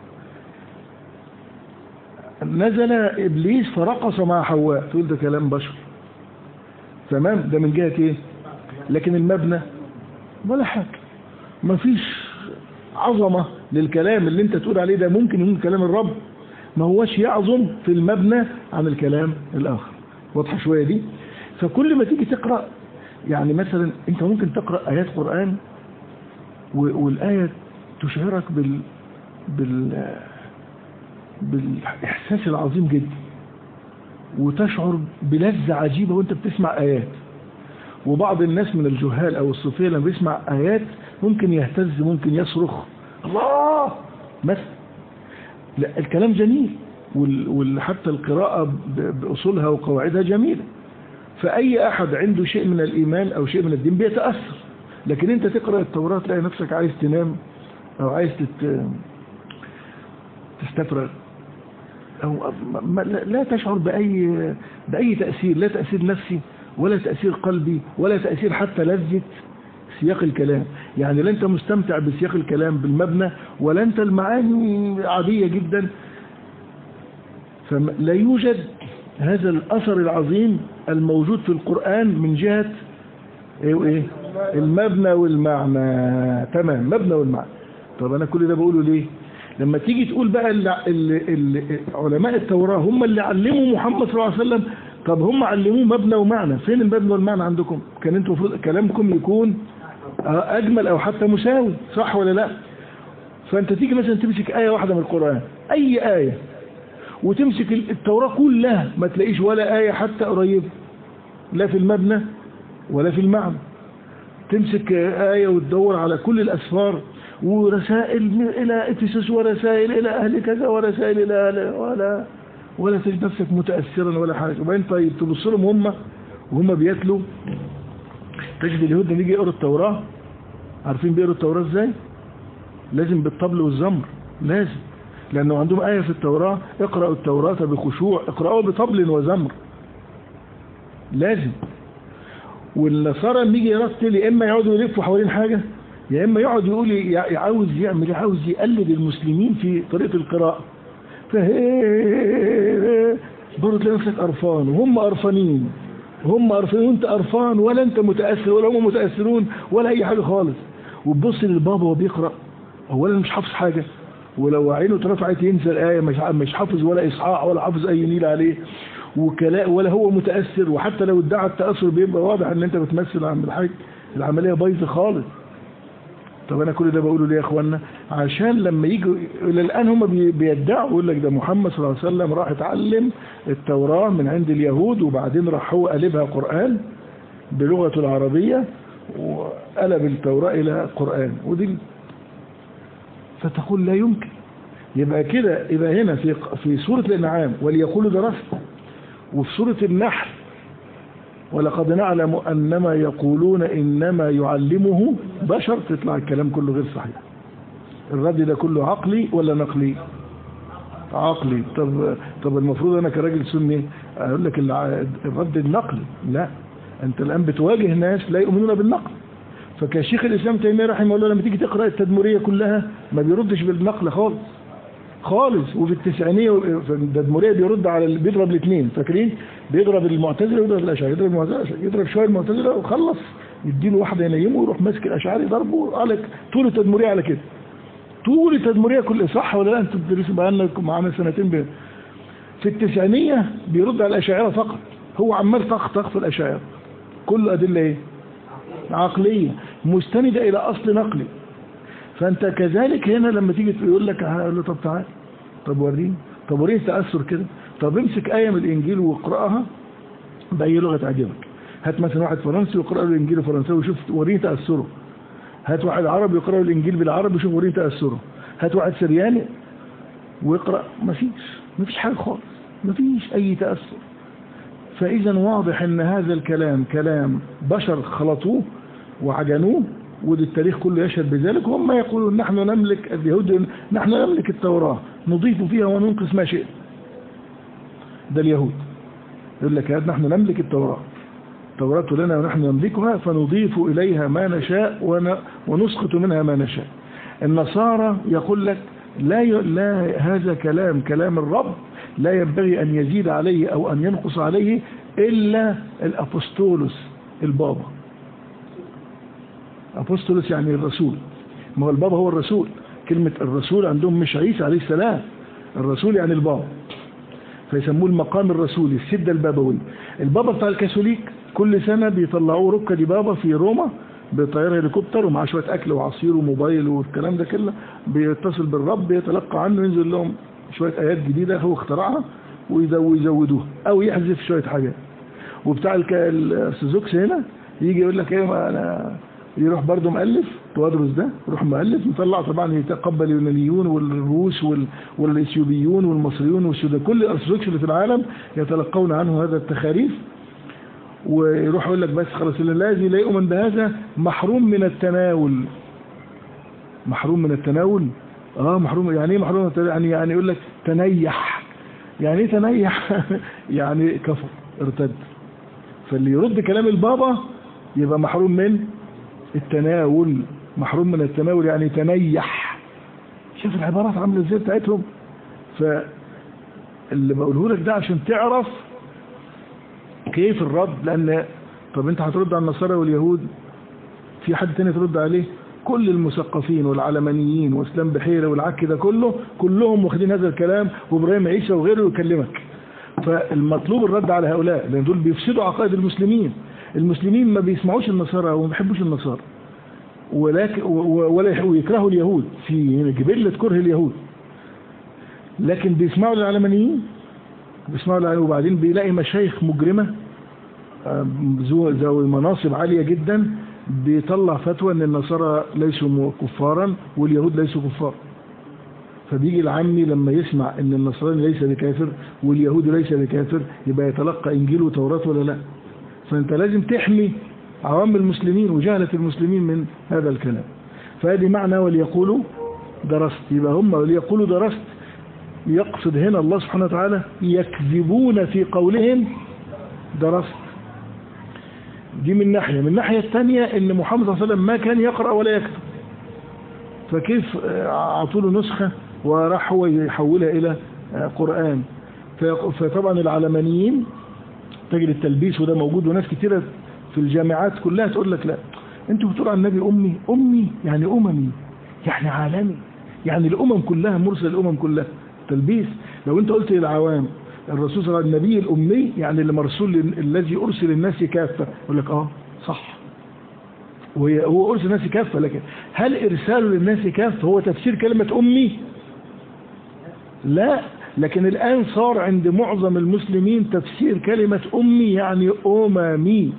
نزل إبليس فرقص مع حواء، تقول ده كلام بشر، تمام، ده من جهة ايه؟ لكن المبنى ولا حاجة، ما فيش عظمة للكلام اللي انت تقول عليه ده، ممكن يكون كلام الرب ما هوش يعظم في المبنى عن الكلام الآخر. واضحة شوية دي؟ فكل ما تيجي تقرأ، يعني مثلا انت ممكن تقرأ آيات قرآن والآية تشعرك بالإحساس العظيم جدا، وتشعر بلذة عجيبة وانت بتسمع آيات. وبعض الناس من الجهال أو الصوفية لما بيسمع آيات ممكن يهتز، ممكن يصرخ الله مثلا. لا، الكلام جميل، وحتى القراءة بأصولها وقواعدها جميلة، فأي أحد عنده شيء من الإيمان أو شيء من الدين بيتأثر. لكن أنت تقرأ التوراة تلاقي نفسك عايز تنام أو عايز تستفرغ، أو لا تشعر بأي تأثير، لا تأثير نفسي ولا تأثير قلبي ولا تأثير حتى لذة سياق الكلام. يعني لا أنت مستمتع بسياق الكلام بالمبنى، ولا أنت المعاني عادية جدا. فلا يوجد هذا الأثر العظيم الموجود في القرآن من جهة إيه؟ المبنى والمعنى. تمام، مبنى والمعنى. طب أنا كل ده بقوله ليه؟ لما تيجي تقول بقى علماء التوراة هم اللي علموا محمد صلى الله عليه وسلم، طب هم علموه مبنى ومعنى، فين المبنى والمعنى عندكم؟ كان انتوا المفروض كلامكم يكون أجمل أو حتى مساوي، صح ولا لا؟ فأنت تيجي مثلا تمسك آية واحدة من القرآن، أي آية، وتمسك التوراة كلها ما تلاقيش ولا آية حتى قريبة، لا في المبنى ولا في المعنى. تمسك آية وتدور على كل الأسفار ورسائل إلى إفسس ورسائل إلى أهل كذا ورسائل إلى أهل، ولا تجد نفسك متأثرا ولا حاجة. وبعدين طيب تبص لهم وهم بيتلوا، تجد اليهود لما يجي يقروا التوراة، عارفين بيقروا التوراة ازاي؟ لازم بالطبل والزمر، لازم، لأنه عندهم آية في التوراة اقرأوا التوراة بخشوع، اقرأوا بطبل وزمر، لازم. والنصارى لما يجي يرتل يا إما يقعدوا يلفوا حوالين حاجة، يا إما يقعد يقول عاوز يعمل، عاوز يقلد المسلمين في طريقة القراءة، برضه تلاقي نفسك قرفان وهم قرفانين، هم قرفانين وانت قرفان، ولا انت متأثر ولا هم متأثرون ولا أي حاجة خالص. وتبص للبابا وهو بيقرأ، أولا مش حافظ حاجة، ولو عينه اترفعت ينسى الآية، مش حافظ ولا إصحاح ولا حافظ أي نيل عليه، ولا هو متأثر. وحتى لو ادعى التأثر بيبقى واضح ان انت بتمثل عن الحاج، العملية بايظة خالص. طب انا كل ده بقوله ليه يا اخوانا؟ عشان لما يجوا الى الان هم بيدعوا، يقول لك ده محمد صلى الله عليه وسلم راح اتعلم التوراة من عند اليهود، وبعدين راح هو قلبها قرآن بلغته العربية، وقلب التوراة الى قرآن، ودي فتقول لا يمكن. يبقى كده، يبقى هنا في سورة الانعام وليقولوا درست، وفي سورة النحل ولقد نعلم أنما يقولون إنما يعلمه بشر، تطلع الكلام كله غير صحيح. الرد ده كله عقلي ولا نقلي؟ عقلي. طب المفروض أنا كراجل سني أقول لك الرد النقلي. لا، أنت الآن بتواجه ناس لا يؤمنون بالنقل. فكشيخ الإسلام تيمية رحمه الله لما تيجي تقرأ التدمرية كلها ما بيردش بالنقل خالص. وفي التسعينية في التدمرية بيضرب الاثنين، فاكرين؟ بيضرب المعتزلة ويضرب الأشاعرة، يضرب شوية المعتزلة وخلص، يديله واحدة ينيمه ويروح ماسك الأشاعري ضربه على طول التدمرية على كده. طول التدمرية كله صح ولا لا؟ انتوا بتدرسوا بقالنا معانا سنتين في التسعينية بيرد على الأشاعرة فقط، هو عمال طخ في الأشاعرة، كل أدلة ايه؟ عقلية مستندة إلى أصل نقلي. فأنت كذلك هنا لما تيجي يقول لك هقول له طب تعال، طب وريني، طب وريني تأثر كده، طب امسك آية من الإنجيل واقرأها بأي لغة تعجبك. هات مثلا واحد فرنسي ويقرأ له الإنجيل الفرنساوي وشوف وريني تأثره. هات واحد عربي يقرأ له الإنجيل بالعربي وشوف وريني تأثره. هات واحد سرياني ويقرأ، مفيش حاجة خالص، مفيش أي تأثر. فإذا واضح أن هذا الكلام كلام بشر خلطوه وعجنوه، وده التاريخ كله يشهد بذلك. وهم يقولون نحن نملك، اليهود نحن نملك التوراة نضيف فيها وننقص ما شئنا. ده اليهود يقول لك نحن نملك التوراة لنا ونحن نملكها فنضيف إليها ما نشاء ونسقط منها ما نشاء. النصارى يقول لك لا هذا كلام الرب لا ينبغي أن يزيد عليه أو أن ينقص عليه إلا الأبوستولوس، البابا. أبوستولوس يعني الرسول، ما هو البابا هو الرسول. كلمة الرسول عندهم مش عيسى عليه السلام، الرسول يعني البابا، فيسموه المقام الرسولي، السدة البابوي. البابا بتاع الكاثوليك كل سنة بيطلعوه ركة دي بابا في روما بطيارة هليكوبتر ومعاه شوية أكل وعصير وموبايل والكلام ده كله، بيتصل بالرب، بيتلقى عنه، ينزل لهم شوية آيات جديدة هو اخترعها ويزودوها أو يحذف شوية حاجات. وبتاع السوزوكس هنا يجي يقول لك ايه، انا يروح برضه مؤلف توادرس ده، يروح مؤلف مطلع طبعا يتقبل اليونانيون والروس والاثيوبيون والمصريون والسودان، كل الارثوذكس اللي في العالم يتلقون عنه هذا التخاريف، ويروح يقول لك بس خلاص الذي لا يؤمن بهذا محروم من التناول. محروم من التناول؟ محروم. يعني ايه محروم من التناول؟ يعني يقول لك تنيح. يعني ايه تنيح؟ يعني كفر، ارتد. فاللي يرد كلام البابا يبقى محروم من التناول. محروم من التناول يعني تنيح. شوف العبارات عامله ازاي بتاعتهم. فاللي بقوله لك ده عشان تعرف كيف الرد. لان طب انت هترد على النصارى واليهود، في حد تاني ترد عليه؟ كل المثقفين والعلمانيين واسلام بحيره والعك ده كلهم واخدين هذا الكلام، وابراهيم عيسى وغيره يكلمك. فالمطلوب الرد على هؤلاء، لان دول بيفسدوا عقائد المسلمين. المسلمين ما بيسمعوش النصارى وما بيحبوش النصارى، ولكن ويكرهوا اليهود، في جبلة كره اليهود، لكن بيسمعوا للعلمانيين، وبعدين بيلاقي مشايخ مجرمة ذوي مناصب عالية جدا بيطلع فتوى ان النصارى ليسوا كفارا واليهود ليسوا كفار. فبيجي العامي لما يسمع ان النصراني ليس بكافر واليهود ليس بكافر، يبقى يتلقى انجيل وتوراة ولا لا؟ فانت لازم تحمي عوام المسلمين وجهلة المسلمين من هذا الكلام. فهذه معنى وليقولوا درست. يبقى هم وليقولوا درست يقصد هنا الله سبحانه وتعالى يكذبون في قولهم درست. دي من ناحية. من الناحية الثانية ان محمد صلى الله عليه وسلم ما كان يقرأ ولا يكتب، فكيف اعطوا له نسخة وراح هو يحولها الى قرآن؟ فطبعا العلمانيين تجد التلبيس وده موجود، وناس كتيرة في الجامعات كلها تقول لك لا انتوا بتقولوا عن النبي امي يعني اممي، يعني عالمي، يعني الامم كلها، مرسل الامم كلها. تلبيس. لو انت قلت للعوام الرسول صلى الله عليه وسلم النبي الامي، يعني اللي مرسول الذي ارسل الناس كافه، يقول لك صح، هو ارسل الناس كافه، لكن هل ارساله للناس كافه هو تفسير كلمه امي؟ لا. لكن الآن صار عند معظم المسلمين تفسير كلمة أمي يعني أممي،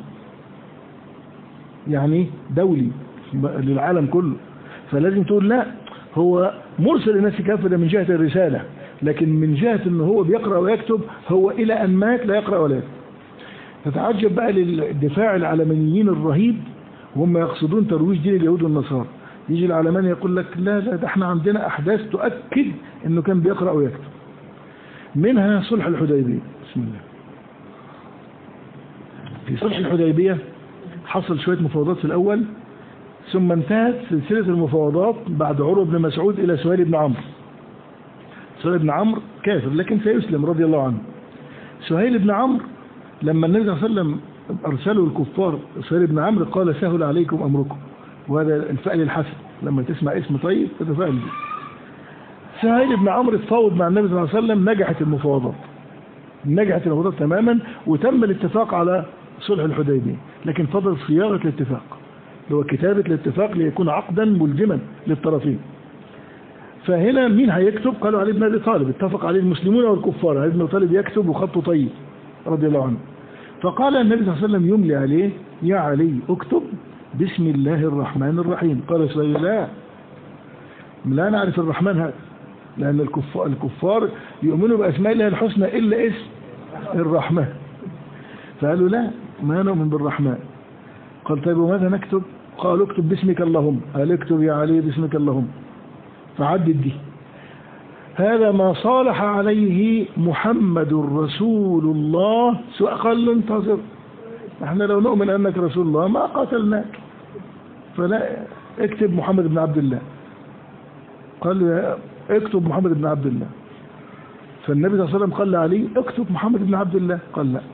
يعني دولي للعالم كله. فلازم تقول لا، هو مرسل الناس كافة ده من جهة الرسالة، لكن من جهة أنه هو بيقرأ ويكتب، هو إلى أن مات لا يقرأ ولا يكتب. تتعجب بقى للدفاع العلمانيين الرهيب، وهم يقصدون ترويج دين اليهود والنصارى. يجي العلماني يقول لك لا ده احنا عندنا أحداث تؤكد أنه كان بيقرأ ويكتب. منها صلح الحديبية. بسم الله. في صلح الحديبية حصل شوية مفاوضات في الأول، ثم انتهت سلسلة المفاوضات بعد عروة بن مسعود إلى سهيل بن عمرو. سهيل بن عمرو كافر لكن سيسلم رضي الله عنه. سهيل بن عمرو لما النبي صلى الله عليه وسلم أرسلوا الكفار سهيل بن عمرو قال سهل عليكم أمركم، وهذا الفعل الحسن، لما تسمع اسم طيب تتفائل به. سهيل بن عمرو اتفاوض مع النبي صلى الله عليه وسلم، نجحت المفاوضات تماما، وتم الاتفاق على صلح الحديبية، لكن فضل صياغة الاتفاق اللي هو كتابة الاتفاق ليكون عقدا ملزما للطرفين. فهنا مين هيكتب؟ قالوا علي بن ابي طالب، اتفق عليه المسلمون والكفار، علي بن ابي طالب يكتب وخطه طيب رضي الله عنه. فقال النبي صلى الله عليه وسلم يملي عليه يا علي اكتب بسم الله الرحمن الرحيم. قال سهيل لا نعرف الرحمن هذا، لأن الكفار يؤمنوا بأسماء الله الحسنى إلا اسم الرحمن. فقالوا لا ما نؤمن بالرحمن. قال طيب وماذا نكتب؟ قالوا اكتب باسمك اللهم. قال اكتب يا علي باسمك اللهم. فعدد دي. هذا ما صالح عليه محمد رسول الله. قال له انتظر، احنا لو نؤمن أنك رسول الله ما قتلناك، فلا اكتب محمد بن عبد الله. قال له اكتب محمد بن عبد الله. فالنبي صلى الله عليه وسلم قال لعلي اكتب محمد بن عبد الله. قال لا.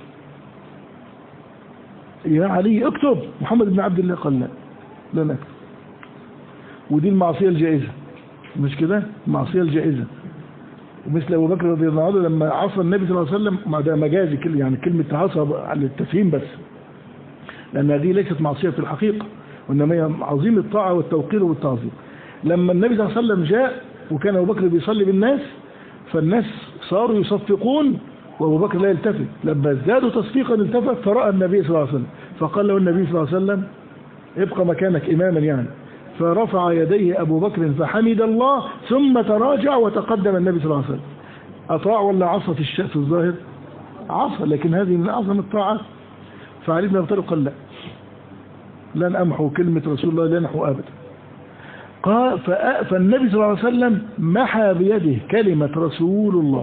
يا علي اكتب محمد بن عبد الله. قال لا لا نكتب. ودي المعصية الجائزة، مش كده؟ المعصية الجائزة. ومثل أبو بكر رضي الله عنه لما عصى النبي صلى الله عليه وسلم، ما ده مجازي يعني كلمة عصى على التفهيم بس، لأن هذه ليست معصية في الحقيقة، وإنما هي عظيم الطاعة والتوقير والتعظيم. لما النبي صلى الله عليه وسلم جاء وكان أبو بكر بيصلي بالناس، فالناس صاروا يصفقون وأبو بكر لا يلتفت. لما ازدادوا تصفيقا التفت فرأى النبي صلى الله عليه وسلم، فقال له النبي صلى الله عليه وسلم ابقى مكانك إماما يعني. فرفع يديه أبو بكر فحمد الله ثم تراجع وتقدم النبي صلى الله عليه وسلم. أطاع ولا عصى في الظاهر؟ عصى، لكن هذه من أعظم الطاعات. فعلي بن أبي طالب قال لا، لن أمحو كلمة رسول الله، لن أمحو أبدا. قال فالنبي صلى الله عليه وسلم محى بيده كلمة رسول الله.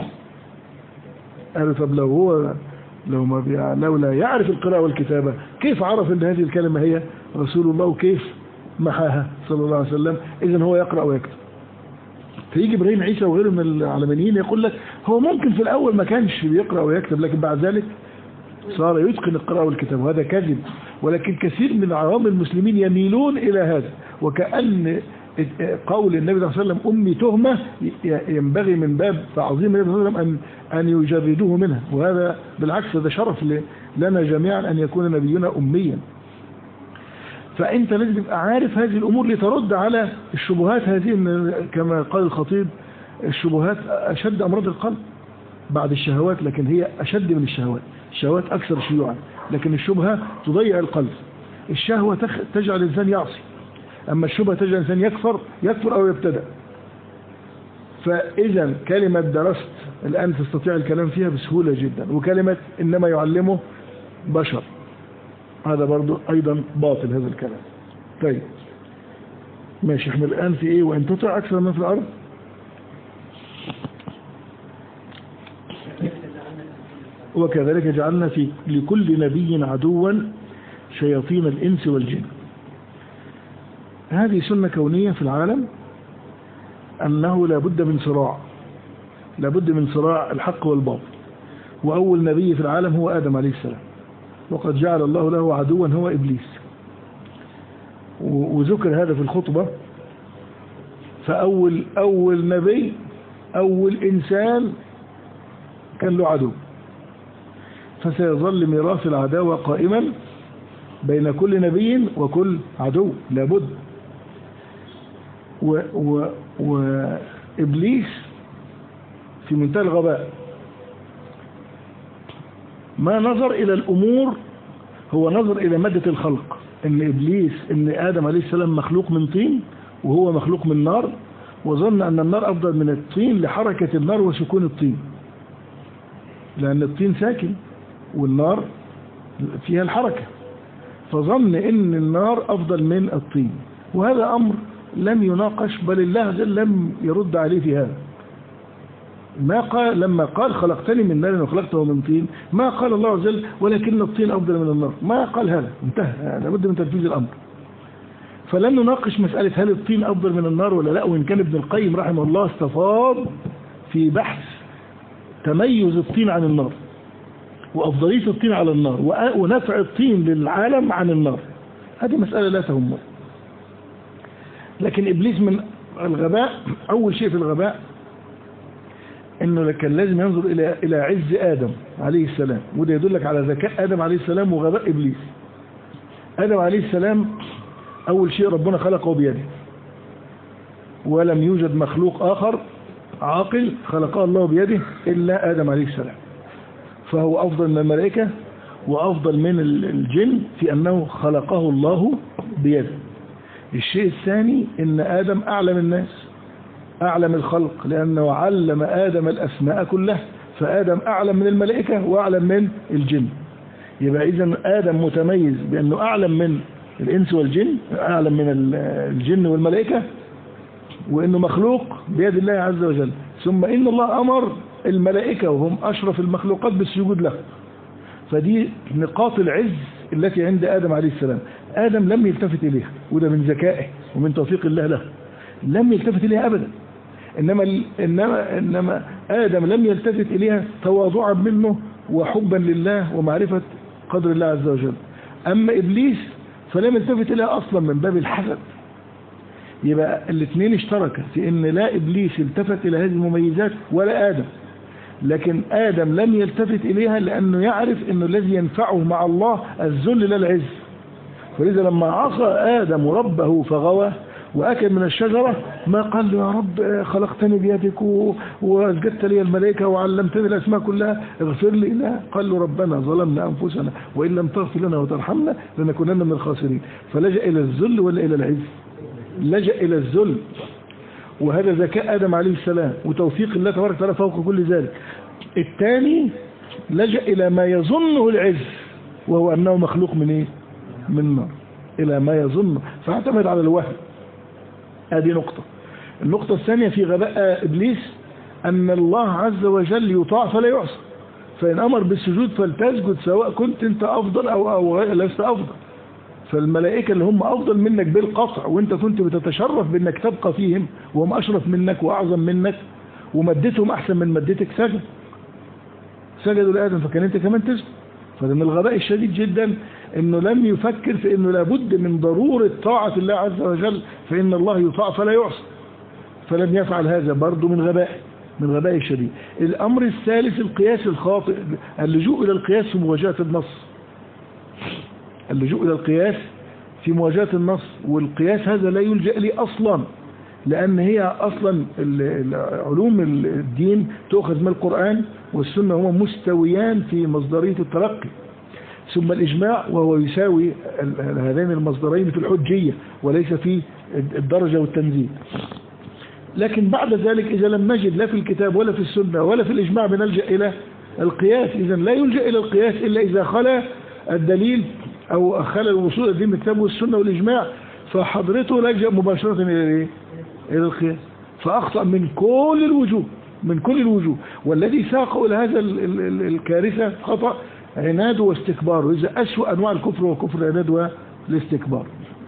قال طب لو لا يعرف القراءة والكتابة كيف عرف ان هذه الكلمة هي رسول الله وكيف محاها صلى الله عليه وسلم؟ إذن هو يقرأ ويكتب. فيجي إبراهيم عيسى وغيره من العلمانيين يقول لك هو ممكن في الأول ما كانش بيقرأ ويكتب، لكن بعد ذلك صار يتقن القراءة والكتاب، وهذا كذب. ولكن كثير من عوام المسلمين يميلون إلى هذا، وكأن قول النبي صلى الله عليه وسلم أمي تهمة ينبغي من باب تعظيم النبي صلى الله عليه وسلم أن يجردوه منها، وهذا بالعكس هذا شرف لنا جميعا أن يكون نبينا أميا. فأنت لازم تبقى عارف هذه الأمور لترد على الشبهات هذه. كما قال الخطيب الشبهات أشد أمراض القلب بعد الشهوات، لكن هي أشد من الشهوات. الشهوات أكثر شيوعا، لكن الشبهة تضيع القلب. الشهوة تجعل الإنسان يعصي، أما الشبهة تجعل الإنسان يكفر أو يبتدع. فإذا كلمة درست الآن تستطيع الكلام فيها بسهولة جدا، وكلمة إنما يعلمه بشر هذا برضو أيضا باطل هذا الكلام. طيب ماشي، احنا الآن في إيه؟ وإن تطع أكثر من في الأرض وكذلك جعلنا في لكل نبي عدوا شياطين الإنس والجن. هذه سنة كونية في العالم، أنه لابد من صراع الحق والباطل. وأول نبي في العالم هو آدم عليه السلام، وقد جعل الله له عدوا هو إبليس، وذكر هذا في الخطبة. فأول نبي أول إنسان كان له عدو، فسيظل ميراث العداوة قائما بين كل نبي وكل عدو لابد. وإبليس في منتهى الغباء، ما نظر إلى الأمور، هو نظر إلى مادة الخلق، إن آدم عليه السلام مخلوق من طين وهو مخلوق من نار، وظن أن النار أفضل من الطين لحركة النار وسكون الطين، لأن الطين ساكن والنار فيها الحركة، فظن إن النار أفضل من الطين. وهذا أمر لم يناقش، بل الله عز وجل لم يرد عليه في هذا. ما قال لما قال خلقتني من نار وخلقته من طين، ما قال الله عز وجل ولكن الطين أفضل من النار، ما قال هذا، انتهى، لابد من تنفيذ الأمر. فلن نناقش مسألة هل الطين أفضل من النار ولا لا. وإن كان ابن القيم رحمه الله استفاض في بحث تميز الطين عن النار وأفضلية الطين على النار ونفع الطين للعالم عن النار، هذه مسألة لا تهمه. لكن إبليس من الغباء، أول شيء في الغباء إنه كان لازم ينظر إلى عز آدم عليه السلام، وده يدلك على ذكاء آدم عليه السلام وغباء إبليس. آدم عليه السلام أول شيء ربنا خلقه بيده، ولم يوجد مخلوق آخر عاقل خلقه الله بيده إلا آدم عليه السلام، فهو أفضل من الملائكة وأفضل من الجن في أنه خلقه الله بيده. الشيء الثاني إن آدم أعلم الناس، أعلم الخلق، لأنه علم آدم الأسماء كلها، فآدم أعلم من الملائكة وأعلم من الجن. يبقى إذن آدم متميز بأنه أعلم من الإنس والجن، أعلم من الجن والملائكة، وأنه مخلوق بيد الله عز وجل. ثم إن الله أمر الملائكة وهم أشرف المخلوقات بالسجود له. فدي نقاط العز التي عند آدم عليه السلام. آدم لم يلتفت إليها، وده من ذكائه ومن توفيق الله له، لم يلتفت إليها أبدا. إنما آدم لم يلتفت إليها تواضعا منه وحبا لله ومعرفة قدر الله عز وجل. أما إبليس فلم يلتفت إليها أصلا من باب الحسد. يبقى الاثنين اشتركا في ان لا إبليس التفت إلى هذه المميزات ولا آدم، لكن آدم لم يلتفت إليها لأنه يعرف أنه الذي ينفعه مع الله الذل لا العز. ولذا لما عصى آدم ربه فغوى وأكل من الشجرة ما قال له يا رب خلقتني بيدك وأسجدت لي الملائكة وعلمتني الأسماء كلها اغفر لي. لا، قال له ربنا ظلمنا أنفسنا وإن لم تغفر لنا وترحمنا لنكونن من الخاسرين. فلجأ إلى الذل ولا إلى العز؟ لجأ إلى الذل، وهذا ذكاء آدم عليه السلام وتوفيق الله تبارك وتعالى فوق كل ذلك. الثاني لجأ إلى ما يظنه العز، وهو أنه مخلوق من إيه؟ من نار، إلى ما يظن، فاعتمد على الوهم. هذه نقطة. النقطة الثانية في غباء إبليس أن الله عز وجل يطاع فلا يعصى، فإن أمر بالسجود فلتسجد سواء كنت أنت أفضل أو لست أفضل. فالملائكة اللي هم أفضل منك بالقطع وأنت كنت بتتشرف بأنك تبقى فيهم وهم أشرف منك وأعظم منك ومدتهم أحسن من مدتك، سجدوا لآدم، فكان أنت كمان تسجد. فمن الغباء الشديد جدا أنه لم يفكر في أنه لابد من ضرورة طاعة الله عز وجل، فإن الله يطاع فلا يعصى، فلم يفعل هذا برضه من غباء الشديد. الأمر الثالث القياس الخاطئ، اللجوء إلى القياس في مواجهة النص. اللجوء إلى القياس في مواجهة النص، والقياس هذا لا يلجأ لي أصلا، لأن هي أصلا علوم الدين تؤخذ من القرآن والسنة، هما مستويان في مصدرية التلقي. ثم الإجماع وهو يساوي هذين المصدرين في الحجية وليس في الدرجة والتنزيل. لكن بعد ذلك إذا لم نجد لا في الكتاب ولا في السنة ولا في الإجماع بنلجأ إلى القياس. إذا لا يلجأ إلى القياس إلا إذا خلا الدليل أو خلا الوصول الدين من الكتاب والسنة والإجماع، فحضرته لجأ مباشرة إلى القياس، فأخطأ من كل الوجوه. والذي ساق إلى هذا الكارثة خطأ عناد واستكبار، وإذا أسوأ أنواع الكفر وكفر العناد والاستكبار.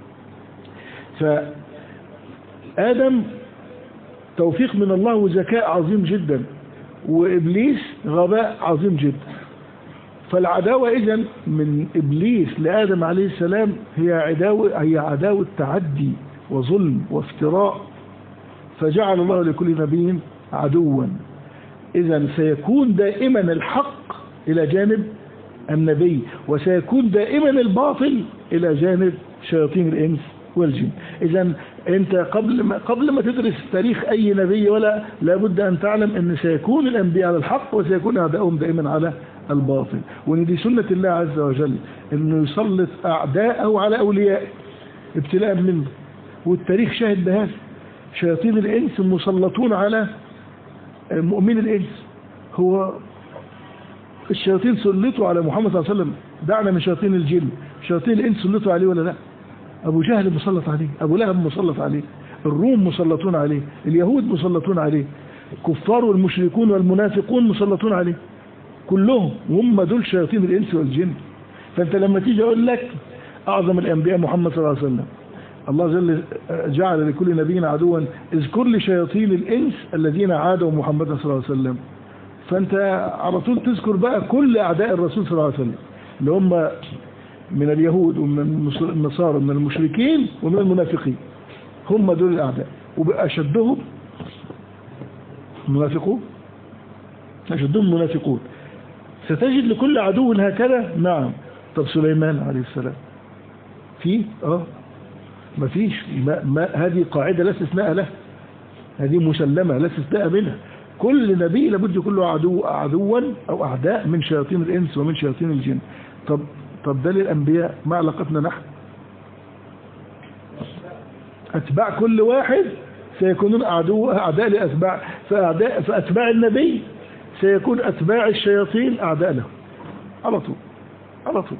فآدم توفيق من الله وذكاء عظيم جدا، وإبليس غباء عظيم جدا. فالعداوة إذن من إبليس لآدم عليه السلام هي عداوة تعدي وظلم وافتراء، فجعل الله لكل نبي عدوا. إذن سيكون دائما الحق إلى جانب النبي، وسيكون دائما الباطل إلى جانب شياطين الإنس والجن. إذن أنت قبل ما تدرس تاريخ أي نبي ولا لابد أن تعلم أن سيكون الأنبياء على الحق وسيكون أعداؤهم دائما على الباطل، وأن دي سنة الله عز وجل أنه يسلط أعداءه على أوليائه ابتلاء منه، والتاريخ شاهد بهذا. شياطين الإنس مسلطون على مؤمن الإنس. هو الشياطين سلطوا على محمد صلى الله عليه وسلم، دعنا من شياطين الجن. شياطين الإنس سلطوا عليه ولا لا؟ أبو جهل مسلط عليه، أبو لهب مسلط عليه، الروم مسلطون عليه، اليهود مسلطون عليه، الكفار والمشركون والمنافقون مسلطون عليه كلهم، وهم دول شياطين الإنس والجن. فأنت لما تيجي أقول لك أعظم الأنبياء محمد صلى الله عليه وسلم، الله جل جعل لكل نبي عدوا، اذكر لي شياطين الإنس الذين عادوا محمد صلى الله عليه وسلم. فأنت على طول تذكر بقى كل أعداء الرسول صلى الله عليه وسلم اللي هم من اليهود ومن النصارى ومن المشركين ومن المنافقين، هم دول الأعداء. وأشدهم منافقون، أشدهم منافقون. ستجد لكل عدو هكذا. نعم. طب سليمان عليه السلام في ما فيش، هذه قاعدة لا استثناء له، هذه مسلمة لا استثناء منها. كل نبي لابد يكون له عدوا أو أعداء من شياطين الإنس ومن شياطين الجن. طب ده للأنبياء، ما علاقتنا نحن؟ أتباع كل واحد سيكونون أعداء لأتباع، فأتباع النبي سيكون أتباع الشياطين أعداء له على طول.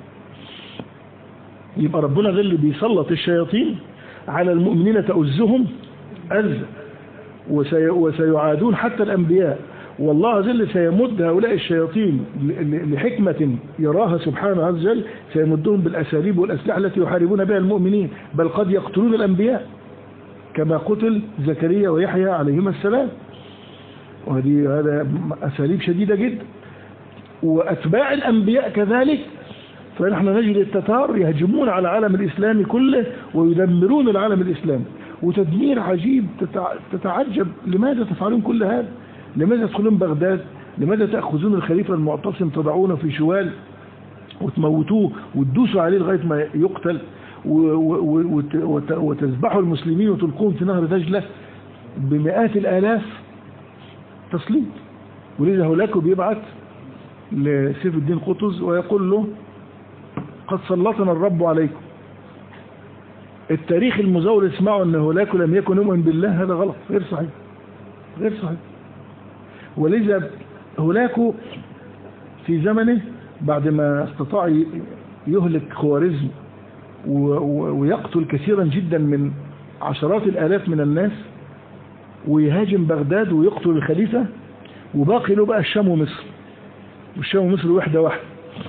يبقى ربنا ذل بيسلط الشياطين على المؤمنين تؤزهم أذى، وسيعادون حتى الأنبياء. والله ذل سيمد هؤلاء الشياطين لحكمة يراها سبحانه عز وجل، سيمدهم بالأساليب والأسلحة التي يحاربون بها المؤمنين، بل قد يقتلون الأنبياء كما قتل زكريا ويحيى عليهما السلام، هذا أساليب شديدة جدا. وأتباع الأنبياء كذلك، فنحن نجد التتار يهجمون على العالم الإسلامي كله ويدمرون العالم الإسلامي، وتدمير عجيب. تتعجب لماذا تفعلون كل هذا؟ لماذا تدخلون بغداد؟ لماذا تأخذون الخليفة المعتصم تضعونه في شوال وتموتوه وتدوسوا عليه لغاية ما يقتل؟ وتذبحوا المسلمين وتلقوهم في نهر دجلة بمئات الآلاف تسليط. ولذا هولاكو بيبعت لسيف الدين قطز ويقول له قد سلطنا الرب عليكم. التاريخ المزور اسمعوا ان هولاكو لم يكن يؤمن بالله، هذا غلط، غير صحيح، غير صحيح. ولذا هولاكو في زمنه بعد ما استطاع يهلك خوارزم ويقتل كثيرا جدا من عشرات الآلاف من الناس ويهاجم بغداد ويقتل الخليفة، وباقي له بقى الشام ومصر، والشام ومصر واحدة واحدة.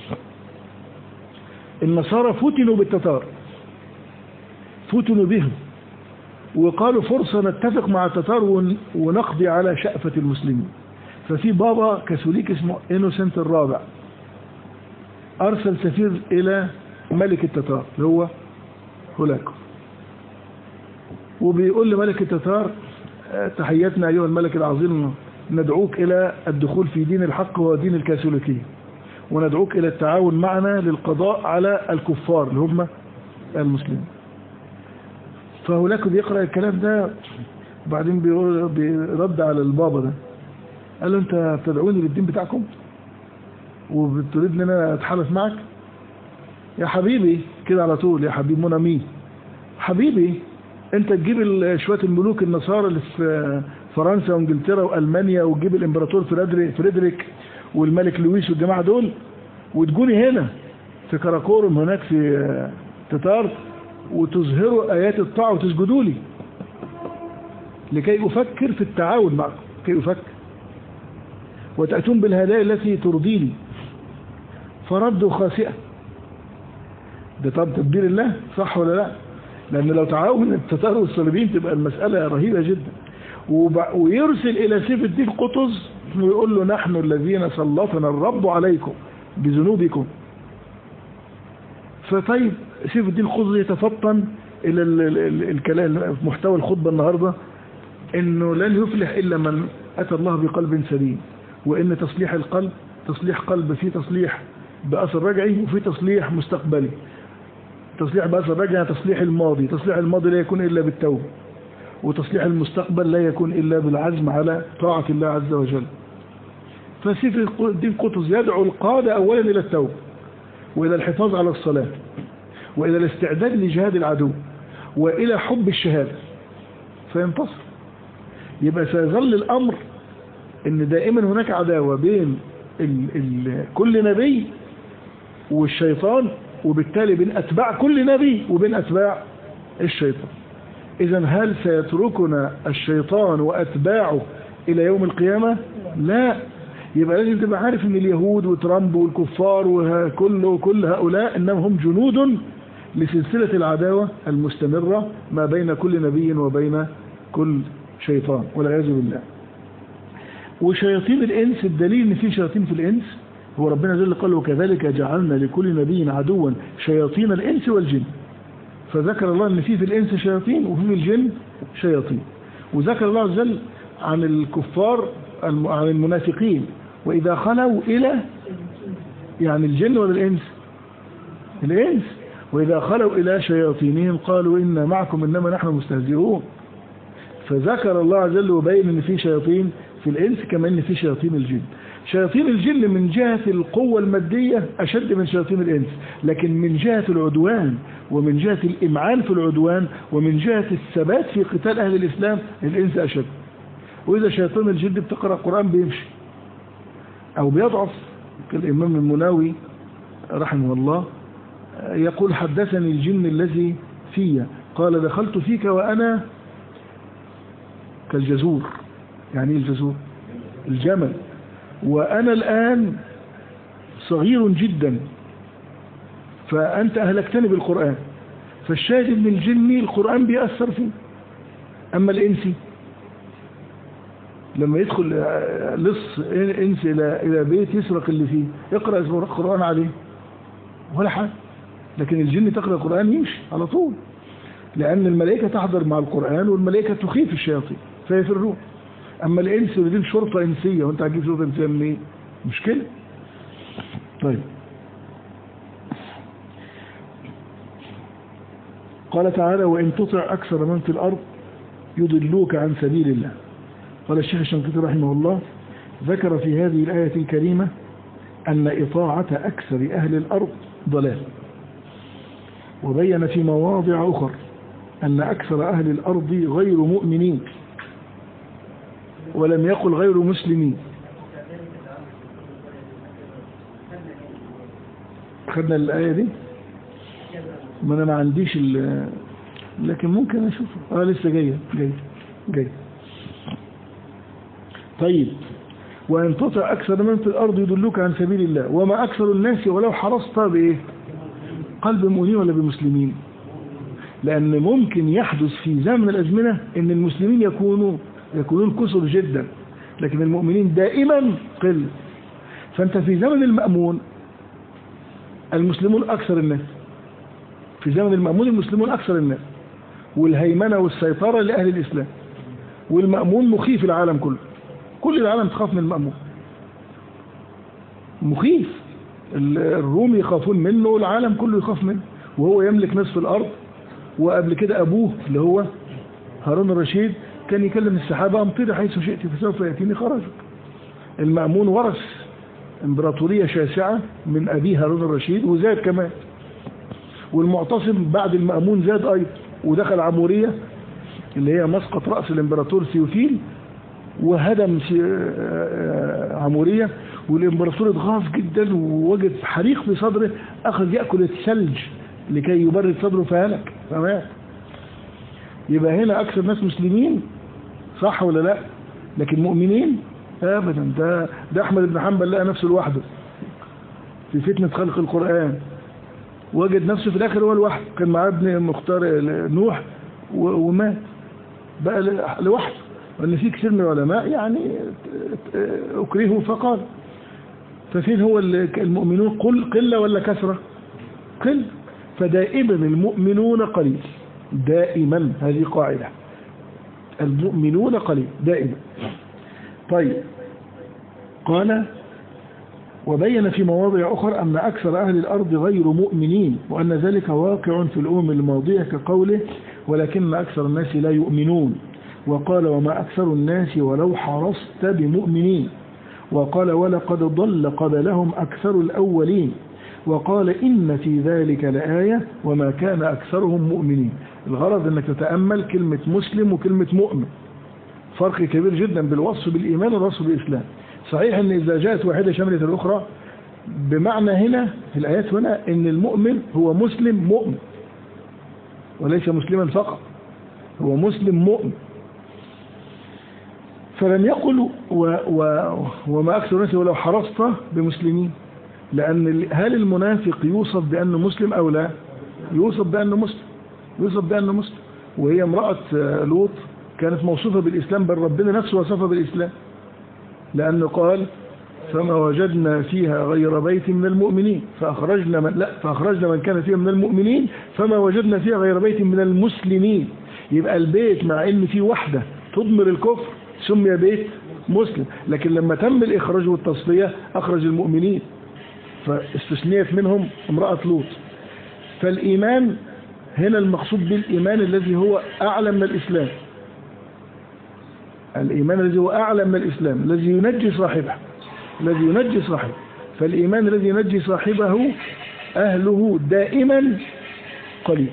النصارى فتنوا بالتتار، فتنوا بهم وقالوا فرصة نتفق مع التتار ونقضي على شأفة المسلمين. ففي بابا كاثوليك اسمه إنوسنت الرابع أرسل سفير إلى ملك التتار اللي هو هولاكو، وبيقول لملك التتار تحياتنا أيها الملك العظيم، ندعوك إلى الدخول في دين الحق وهو دين الكاثوليكية، وندعوك إلى التعاون معنا للقضاء على الكفار اللي هم المسلمين. فهولاكو بيقرأ الكلام ده وبعدين بيرد على البابا ده، قال له أنت بتدعوني للدين بتاعكم وبتريد ان انا اتحالف معك؟ يا حبيبي كده على طول، يا حبيب منامي، حبيبي انت تجيب شويه الملوك النصارى اللي في فرنسا وانجلترا والمانيا، وتجيب الامبراطور فريدريك والملك لويس والجماعه دول، وتجوني هنا في كراكورم هناك في تتار وتظهروا ايات الطاعه وتسجدوا لي لكي افكر في التعاون معكم، كي افكر وتأتون بالهدايا التي ترضيني. فردوا خاسئة. ده طب تدبير الله صح ولا لا؟ لأن لو تعاون التتار والصليبيين تبقى المسألة رهيبة جدا. ويرسل إلى سيف الدين قطز ويقول له نحن الذين سلطنا الرب عليكم بذنوبكم. فطيب سيف الدين قطز يتفطن إلى الكلام محتوى الخطبة النهاردة، إنه لن يفلح إلا من أتى الله بقلب سليم، وإن تصليح القلب تصليح قلب، فيه تصليح بأثر رجعي وفي تصليح مستقبلي. تصليح بأثر رجعي تصليح الماضي، تصليح الماضي لا يكون إلا بالتوبة، وتصليح المستقبل لا يكون إلا بالعزم على طاعة الله عز وجل. فسيف الدين قطز يدعو القادة أولا إلى التوبة وإلى الحفاظ على الصلاة وإلى الاستعداد لجهاد العدو وإلى حب الشهادة فينتصر. يبقى سيظل الأمر إن دائما هناك عداوة بين كل نبي والشيطان، وبالتالي بين أتباع كل نبي وبين أتباع الشيطان. إذن هل سيتركنا الشيطان وأتباعه إلى يوم القيامة؟ لا. يبقى لازم تبقى عارف إن اليهود وترامب والكفار وكل هؤلاء إنهم هم جنود لسلسلة العداوة المستمرة ما بين كل نبي وبين كل شيطان والعياذ بالله. وشياطين الإنس، الدليل إن في شياطين في الإنس هو ربنا جل قال وكذلك جعلنا لكل نبي عدوا شياطين الإنس والجن. فذكر الله إن في الإنس شياطين وفي الجن شياطين. وذكر الله عز وجل عن الكفار عن المنافقين وإذا خلوا إلى يعني الجن ولا الإنس؟ الإنس. وإذا خلوا إلى شياطينهم قالوا إنا معكم إنما نحن مستهزئون. فذكر الله عز وجل وبين إن في شياطين في الإنس كما إن في شياطين الجن. شياطين الجن من جهة القوة المادية أشد من شياطين الإنس، لكن من جهة العدوان ومن جهة الإمعان في العدوان ومن جهة الثبات في قتال أهل الإسلام الإنس أشد. وإذا شياطين الجن بتقرأ القرآن بيمشي أو بيضعف. كالإمام المناوي رحمه الله يقول حدثني الجن الذي في قال دخلت فيك وأنا كالجزور. يعني الجزور الجمل، وأنا الآن صغير جدا فأنت أهلكتني بالقرآن. فالشاهد من الجن القرآن بيأثر فيه. أما الإنسي لما يدخل لص إنس إلى بيت يسرق اللي فيه يقرأ القرآن عليه ولا حاجة، لكن الجن تقرأ القرآن يمشي على طول، لأن الملائكة تحضر مع القرآن والملائكة تخيف الشياطين فيفرون. أما الإنس ودي شرطة إنسية وأنت هتجيب شرطة إنسية منين؟ مشكلة. طيب قال تعالى وإن تطع أكثر من في الأرض يضلوك عن سبيل الله. قال الشيخ الشنقيطي رحمه الله ذكر في هذه الآية الكريمة أن إطاعة أكثر أهل الأرض ضلال، وبين في مواضع أخرى أن أكثر أهل الأرض غير مؤمنين، ولم يقل غير مسلمين. خدنا الآية دي؟ ما أنا ما عنديش لكن ممكن أشوفها. لسه جاي. طيب وإن تطع أكثر من في الأرض يدلوك عن سبيل الله وما أكثر الناس ولو حرصت بإيه؟ قلب مؤمنين ولا بمسلمين؟ لأن ممكن يحدث في زمن الأزمنة أن المسلمين يكونون كثر جدا، لكن المؤمنين دائما قل. فأنت في زمن المأمون المسلمون أكثر الناس، في زمن المأمون المسلمون أكثر الناس، والهيمنة والسيطرة لأهل الإسلام، والمأمون مخيف العالم كله، كل العالم تخاف من المأمون، مخيف. الروم يخافون منه والعالم كله يخاف منه، وهو يملك نصف الأرض. وقبل كده أبوه اللي هو هارون الرشيد كان يكلم السحابة أمطري حيث شئت فسوف يأتيني خرجك. المأمون ورث امبراطورية شاسعة من أبيه هارون الرشيد وزاد كمان، والمعتصم بعد المأمون زاد أيضا ودخل عمورية اللي هي مسقط رأس الامبراطور ثيوفيل وهدم عمورية، والامبراطور اتغاظ جدا ووجد حريق في صدره، أخذ يأكل الثلج لكي يبرد صدره فهلك فمات. يبقى هنا أكثر ناس مسلمين صح ولا لا؟ لكن مؤمنين أبدا. ده أحمد بن حنبل لقى نفسه لوحده في فتنة خلق القرآن، وجد نفسه في الآخر هو لوحده، كان معاه ابن مختار نوح ومات بقى لوحده. وأن في كثير من العلماء يعني أكرهوا فقال. ففين هو المؤمنون قلة ولا كثرة؟ قل. فدائما المؤمنون قليل، دائما، هذه قاعدة، المؤمنون قليل دائما. طيب قال وبين في مواضع أخرى أن أكثر أهل الأرض غير مؤمنين، وأن ذلك واقع في الأمم الماضية كقوله ولكن أكثر الناس لا يؤمنون. وقال وما أكثر الناس ولو حرصت بمؤمنين. وقال ولقد ضل قبلهم أكثر الأولين. وقال إن في ذلك لآية وما كان أكثرهم مؤمنين. الغرض أنك تتأمل كلمة مسلم وكلمة مؤمن، فرق كبير جدا بالوصف بالإيمان والوصف بالإسلام. صحيح أن إذا جاءت واحدة شملت الأخرى، بمعنى هنا في الآيات هنا أن المؤمن هو مسلم مؤمن وليس مسلما فقط، هو مسلم مؤمن. فلم يقل وما أكثر الناس ولو حرصت بمسلمين، لأن هل المنافق يوصف بأنه مسلم أو لا؟ يوصف بأنه مسلم. وهي امرأة لوط كانت موصوفة بالإسلام، بل ربنا نفسه وصفها بالإسلام، لأنه قال فما وجدنا فيها غير بيت من المؤمنين فأخرجنا من كان فيها من المؤمنين فما وجدنا فيها غير بيت من المسلمين. يبقى البيت مع إن فيه وحدة تضمر الكفر سمي بيت مسلم، لكن لما تم الإخراج والتصفية أخرج المؤمنين، فاستثنيت منهم امرأة لوط. فالإيمان هنا المقصود بالإيمان الذي هو أعلى من الإسلام، الإيمان الذي هو أعلى من الإسلام، الذي ينجي صاحبه، فالإيمان الذي ينجي صاحبه أهله دائما قليل،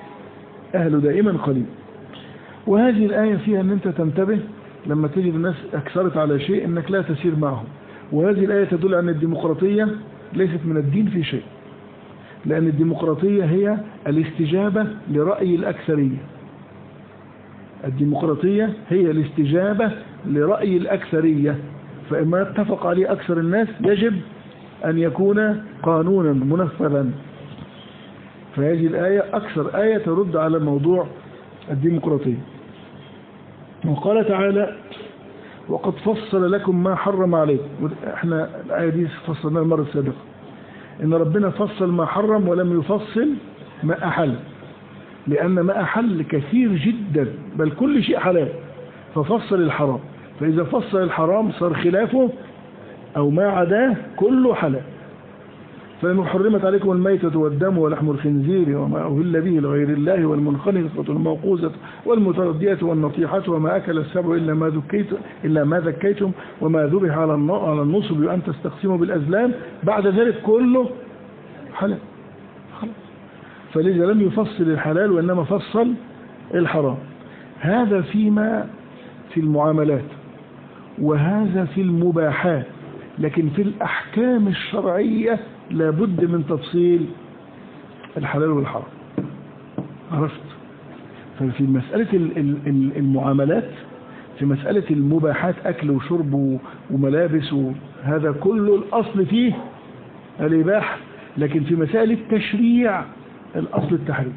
وهذه الآية فيها أن أنت تنتبه لما تجد الناس أكثرت على شيء أنك لا تسير معهم. وهذه الآية تدل أن الديمقراطية ليست من الدين في شيء، لأن الديمقراطية هي الاستجابة لرأي الأكثرية. الديمقراطية هي الاستجابة لرأي الأكثرية، فإما اتفق عليه أكثر الناس يجب أن يكون قانونا منفذا. فهذه الآية أكثر آية ترد على موضوع الديمقراطية. وقال تعالى وقد فصل لكم ما حرم عليكم. احنا الآية دي فصلناها المرة السابقة، إن ربنا فصل ما حرم ولم يفصل ما أحل، لأن ما أحل كثير جدا، بل كل شيء حلال، ففصل الحرام. فإذا فصل الحرام صار خلافه أو ما عداه كله حلال. فإن حرمت عليكم الميتة والدم ولحم الخنزير وما أهل به لغير الله والمنخنقة والموقوذة والمتردية والنطيحة وما أكل السبع إلا ما ذكيتم وما ذبح على النصب وأن تستقسموا بالأزلام، بعد ذلك كله حلال خلاص. فلذا لم يفصل الحلال وإنما فصل الحرام. هذا فيما في المعاملات، وهذا في المباحات، لكن في الأحكام الشرعية لابد من تفصيل الحلال والحرام. عرفت؟ ففي مسألة المعاملات، في مسألة المباحات أكل وشرب وملابس، هذا كله الأصل فيه الإباحة، لكن في مسائل التشريع الأصل التحريم.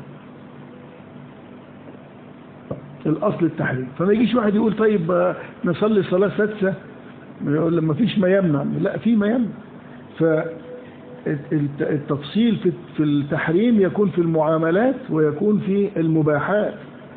الأصل التحريم. فما يجيش واحد يقول طيب نصلي صلاة سادسة، يقول لما فيش ما يمنع. لا، في ما يمنع. فالتفصيل في التحريم يكون في المعاملات ويكون في المباحات.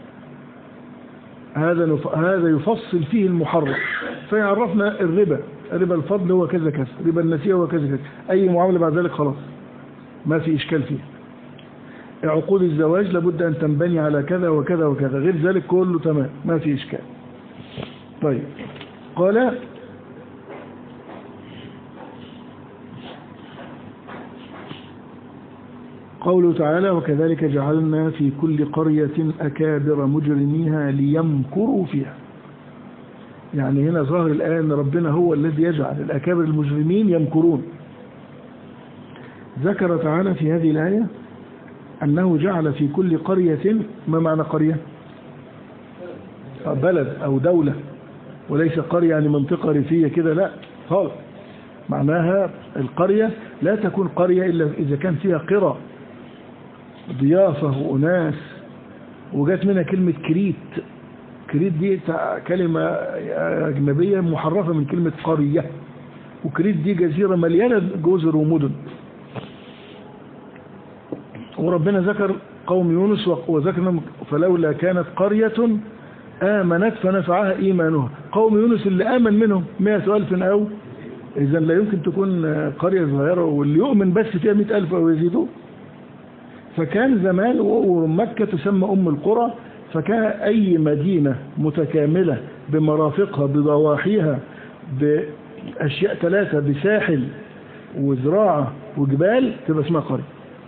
هذا يفصل فيه المحرم، فيعرفنا الربا الفضل هو كذا كذا، ربا النسيئة هو كذا كذا، أي معاملة بعد ذلك خلاص ما في إشكال فيها. عقود الزواج لابد أن تنبني على كذا وكذا وكذا، غير ذلك كله تمام ما في إشكال. طيب، قال قوله تعالى وكذلك جعلنا في كل قرية أكابر مجرميها ليمكروا فيها. يعني هنا ظاهر الآن ربنا هو الذي يجعل الأكابر المجرمين يمكرون. ذكر تعالى في هذه الآية أنه جعل في كل قرية، ما معنى قرية؟ بلد أو دولة، وليس قرية يعني منطقة ريفية كده، لا خالص. معناها القرية لا تكون قرية إلا إذا كان فيها قرى، ضيافة وأناس، وجات منها كلمة كريت. كريت دي كلمة أجنبية محرفة من كلمة قرية، وكريت دي جزيرة مليانة جزر ومدن. وربنا ذكر قوم يونس وذكرنا فلولا كانت قرية آمنت فنفعها إيمانها. قوم يونس اللي آمن منهم 100,000 أو إذا لا يمكن تكون قرية صغيرة واللي يؤمن بس فيها 100,000 أو يزيدوا. فكان زمان ومكة تسمى أم القرى، فكان أي مدينة متكاملة بمرافقها بضواحيها بأشياء 3 بساحل وزراعة وجبال تبقى اسمها قرية.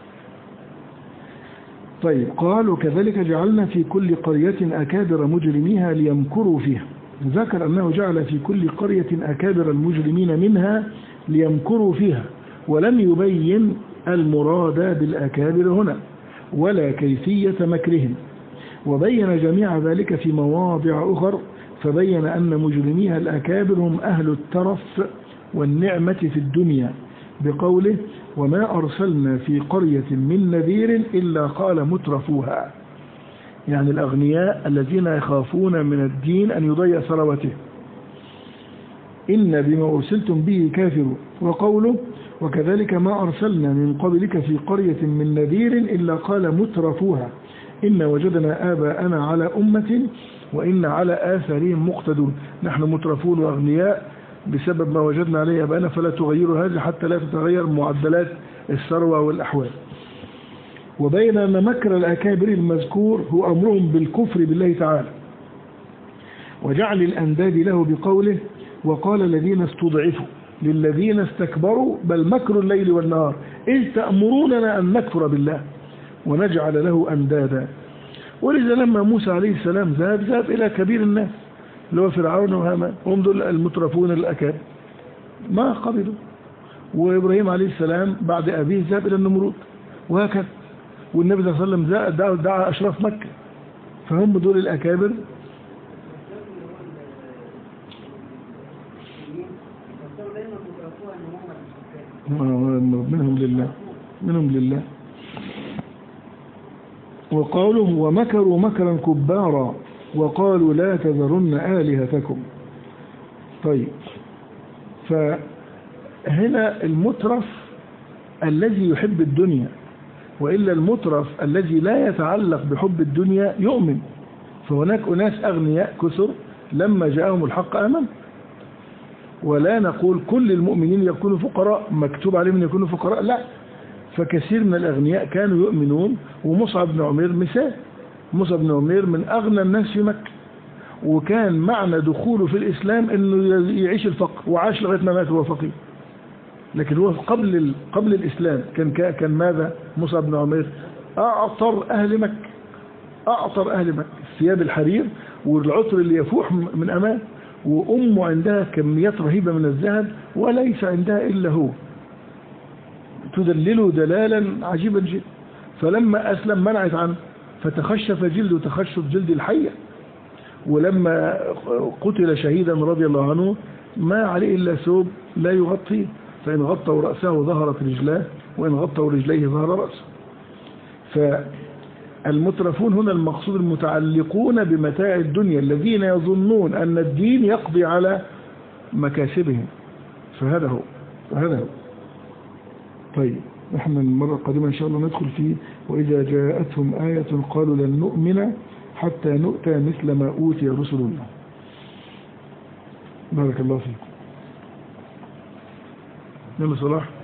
طيب، قال وكذلك جعلنا في كل قرية أكابر مجرميها ليمكروا فيها. ذكر أنه جعل في كل قرية أكابر المجرمين منها ليمكروا فيها، ولم يبين المراد بالأكابر هنا ولا كيفية مكرهم، وبين جميع ذلك في مواضع أخر، فبين أن مجرميها الأكابر هم أهل الترف والنعمة في الدنيا بقوله وما أرسلنا في قرية من نذير إلا قال مترفوها، يعني الأغنياء الذين يخافون من الدين أن يضيع ثروته، إن بما أرسلتم به كافرون. وقوله وكذلك ما أرسلنا من قبلك في قرية من نذير إلا قال مترفوها إن وجدنا آباءنا على أمة وإن على آثارهم مقتدون. نحن مترفون وأغنياء بسبب ما وجدنا عليه آباءنا، فلا تغيروا هذا حتى لا تتغير معدلات الثروة والأحوال. وبين أن مكر الأكابر المذكور هو أمرهم بالكفر بالله تعالى وجعل الأنداد له بقوله وقال الذين استضعفوا للذين استكبروا بل مكر الليل والنهار إذ تأمروننا أن نكفر بالله ونجعل له أندادا. ولذا لما موسى عليه السلام ذهب إلى كبير الناس اللي هو فرعون وهامان، هم دول المترفون الأكابر ما قبلوا. وإبراهيم عليه السلام بعد أبيه ذهب إلى النمرود، وهكذا. والنبي صلى الله عليه وسلم دعا أشراف مكة، فهم دول الأكابر. منهم لله. وقالوا ومكروا مكرا كبارا وقالوا لا تذرن آلهتكم. طيب، فهنا المترف الذي يحب الدنيا، وإلا المترف الذي لا يتعلق بحب الدنيا يؤمن. فهناك أناس أغنياء كثر لما جاءهم الحق آمن. ولا نقول كل المؤمنين يكونوا فقراء، مكتوب عليهم أن يكونوا فقراء، لا، فكثير من الأغنياء كانوا يؤمنون، ومصعب بن عمير مثال. مصعب بن عمير من أغنى الناس في مكة، وكان معنى دخوله في الإسلام أنه يعيش الفقر، وعاش لغاية ما مات هو فقير. لكن هو قبل الإسلام كان ماذا؟ مصعب بن عمير أعطر أهل مكة، أعطر أهل مكة، ثياب الحرير والعطر اللي يفوح من أمام، وأمه عندها كميات رهيبة من الذهب وليس عندها إلا هو، تدلله دلالا عجيبا جدا. فلما أسلم منعت عنه، فتخشف جلده تخشف جلد الحية. ولما قتل شهيدا رضي الله عنه ما عليه إلا ثوب لا يغطيه، فإن غطوا رأسه ظهرت رجلاه، وإن غطوا رجليه ظهر رأسه. فالمترفون هنا المقصود المتعلقون بمتاع الدنيا، الذين يظنون أن الدين يقضي على مكاسبهم. فهذا هو. طيب، نحن المرة القادمة إن شاء الله ندخل فيه وإذا جاءتهم آية قالوا لن نؤمن حتى نؤتى مثل ما أوتي رسل الله. بارك الله فيكم. يلا صلاح.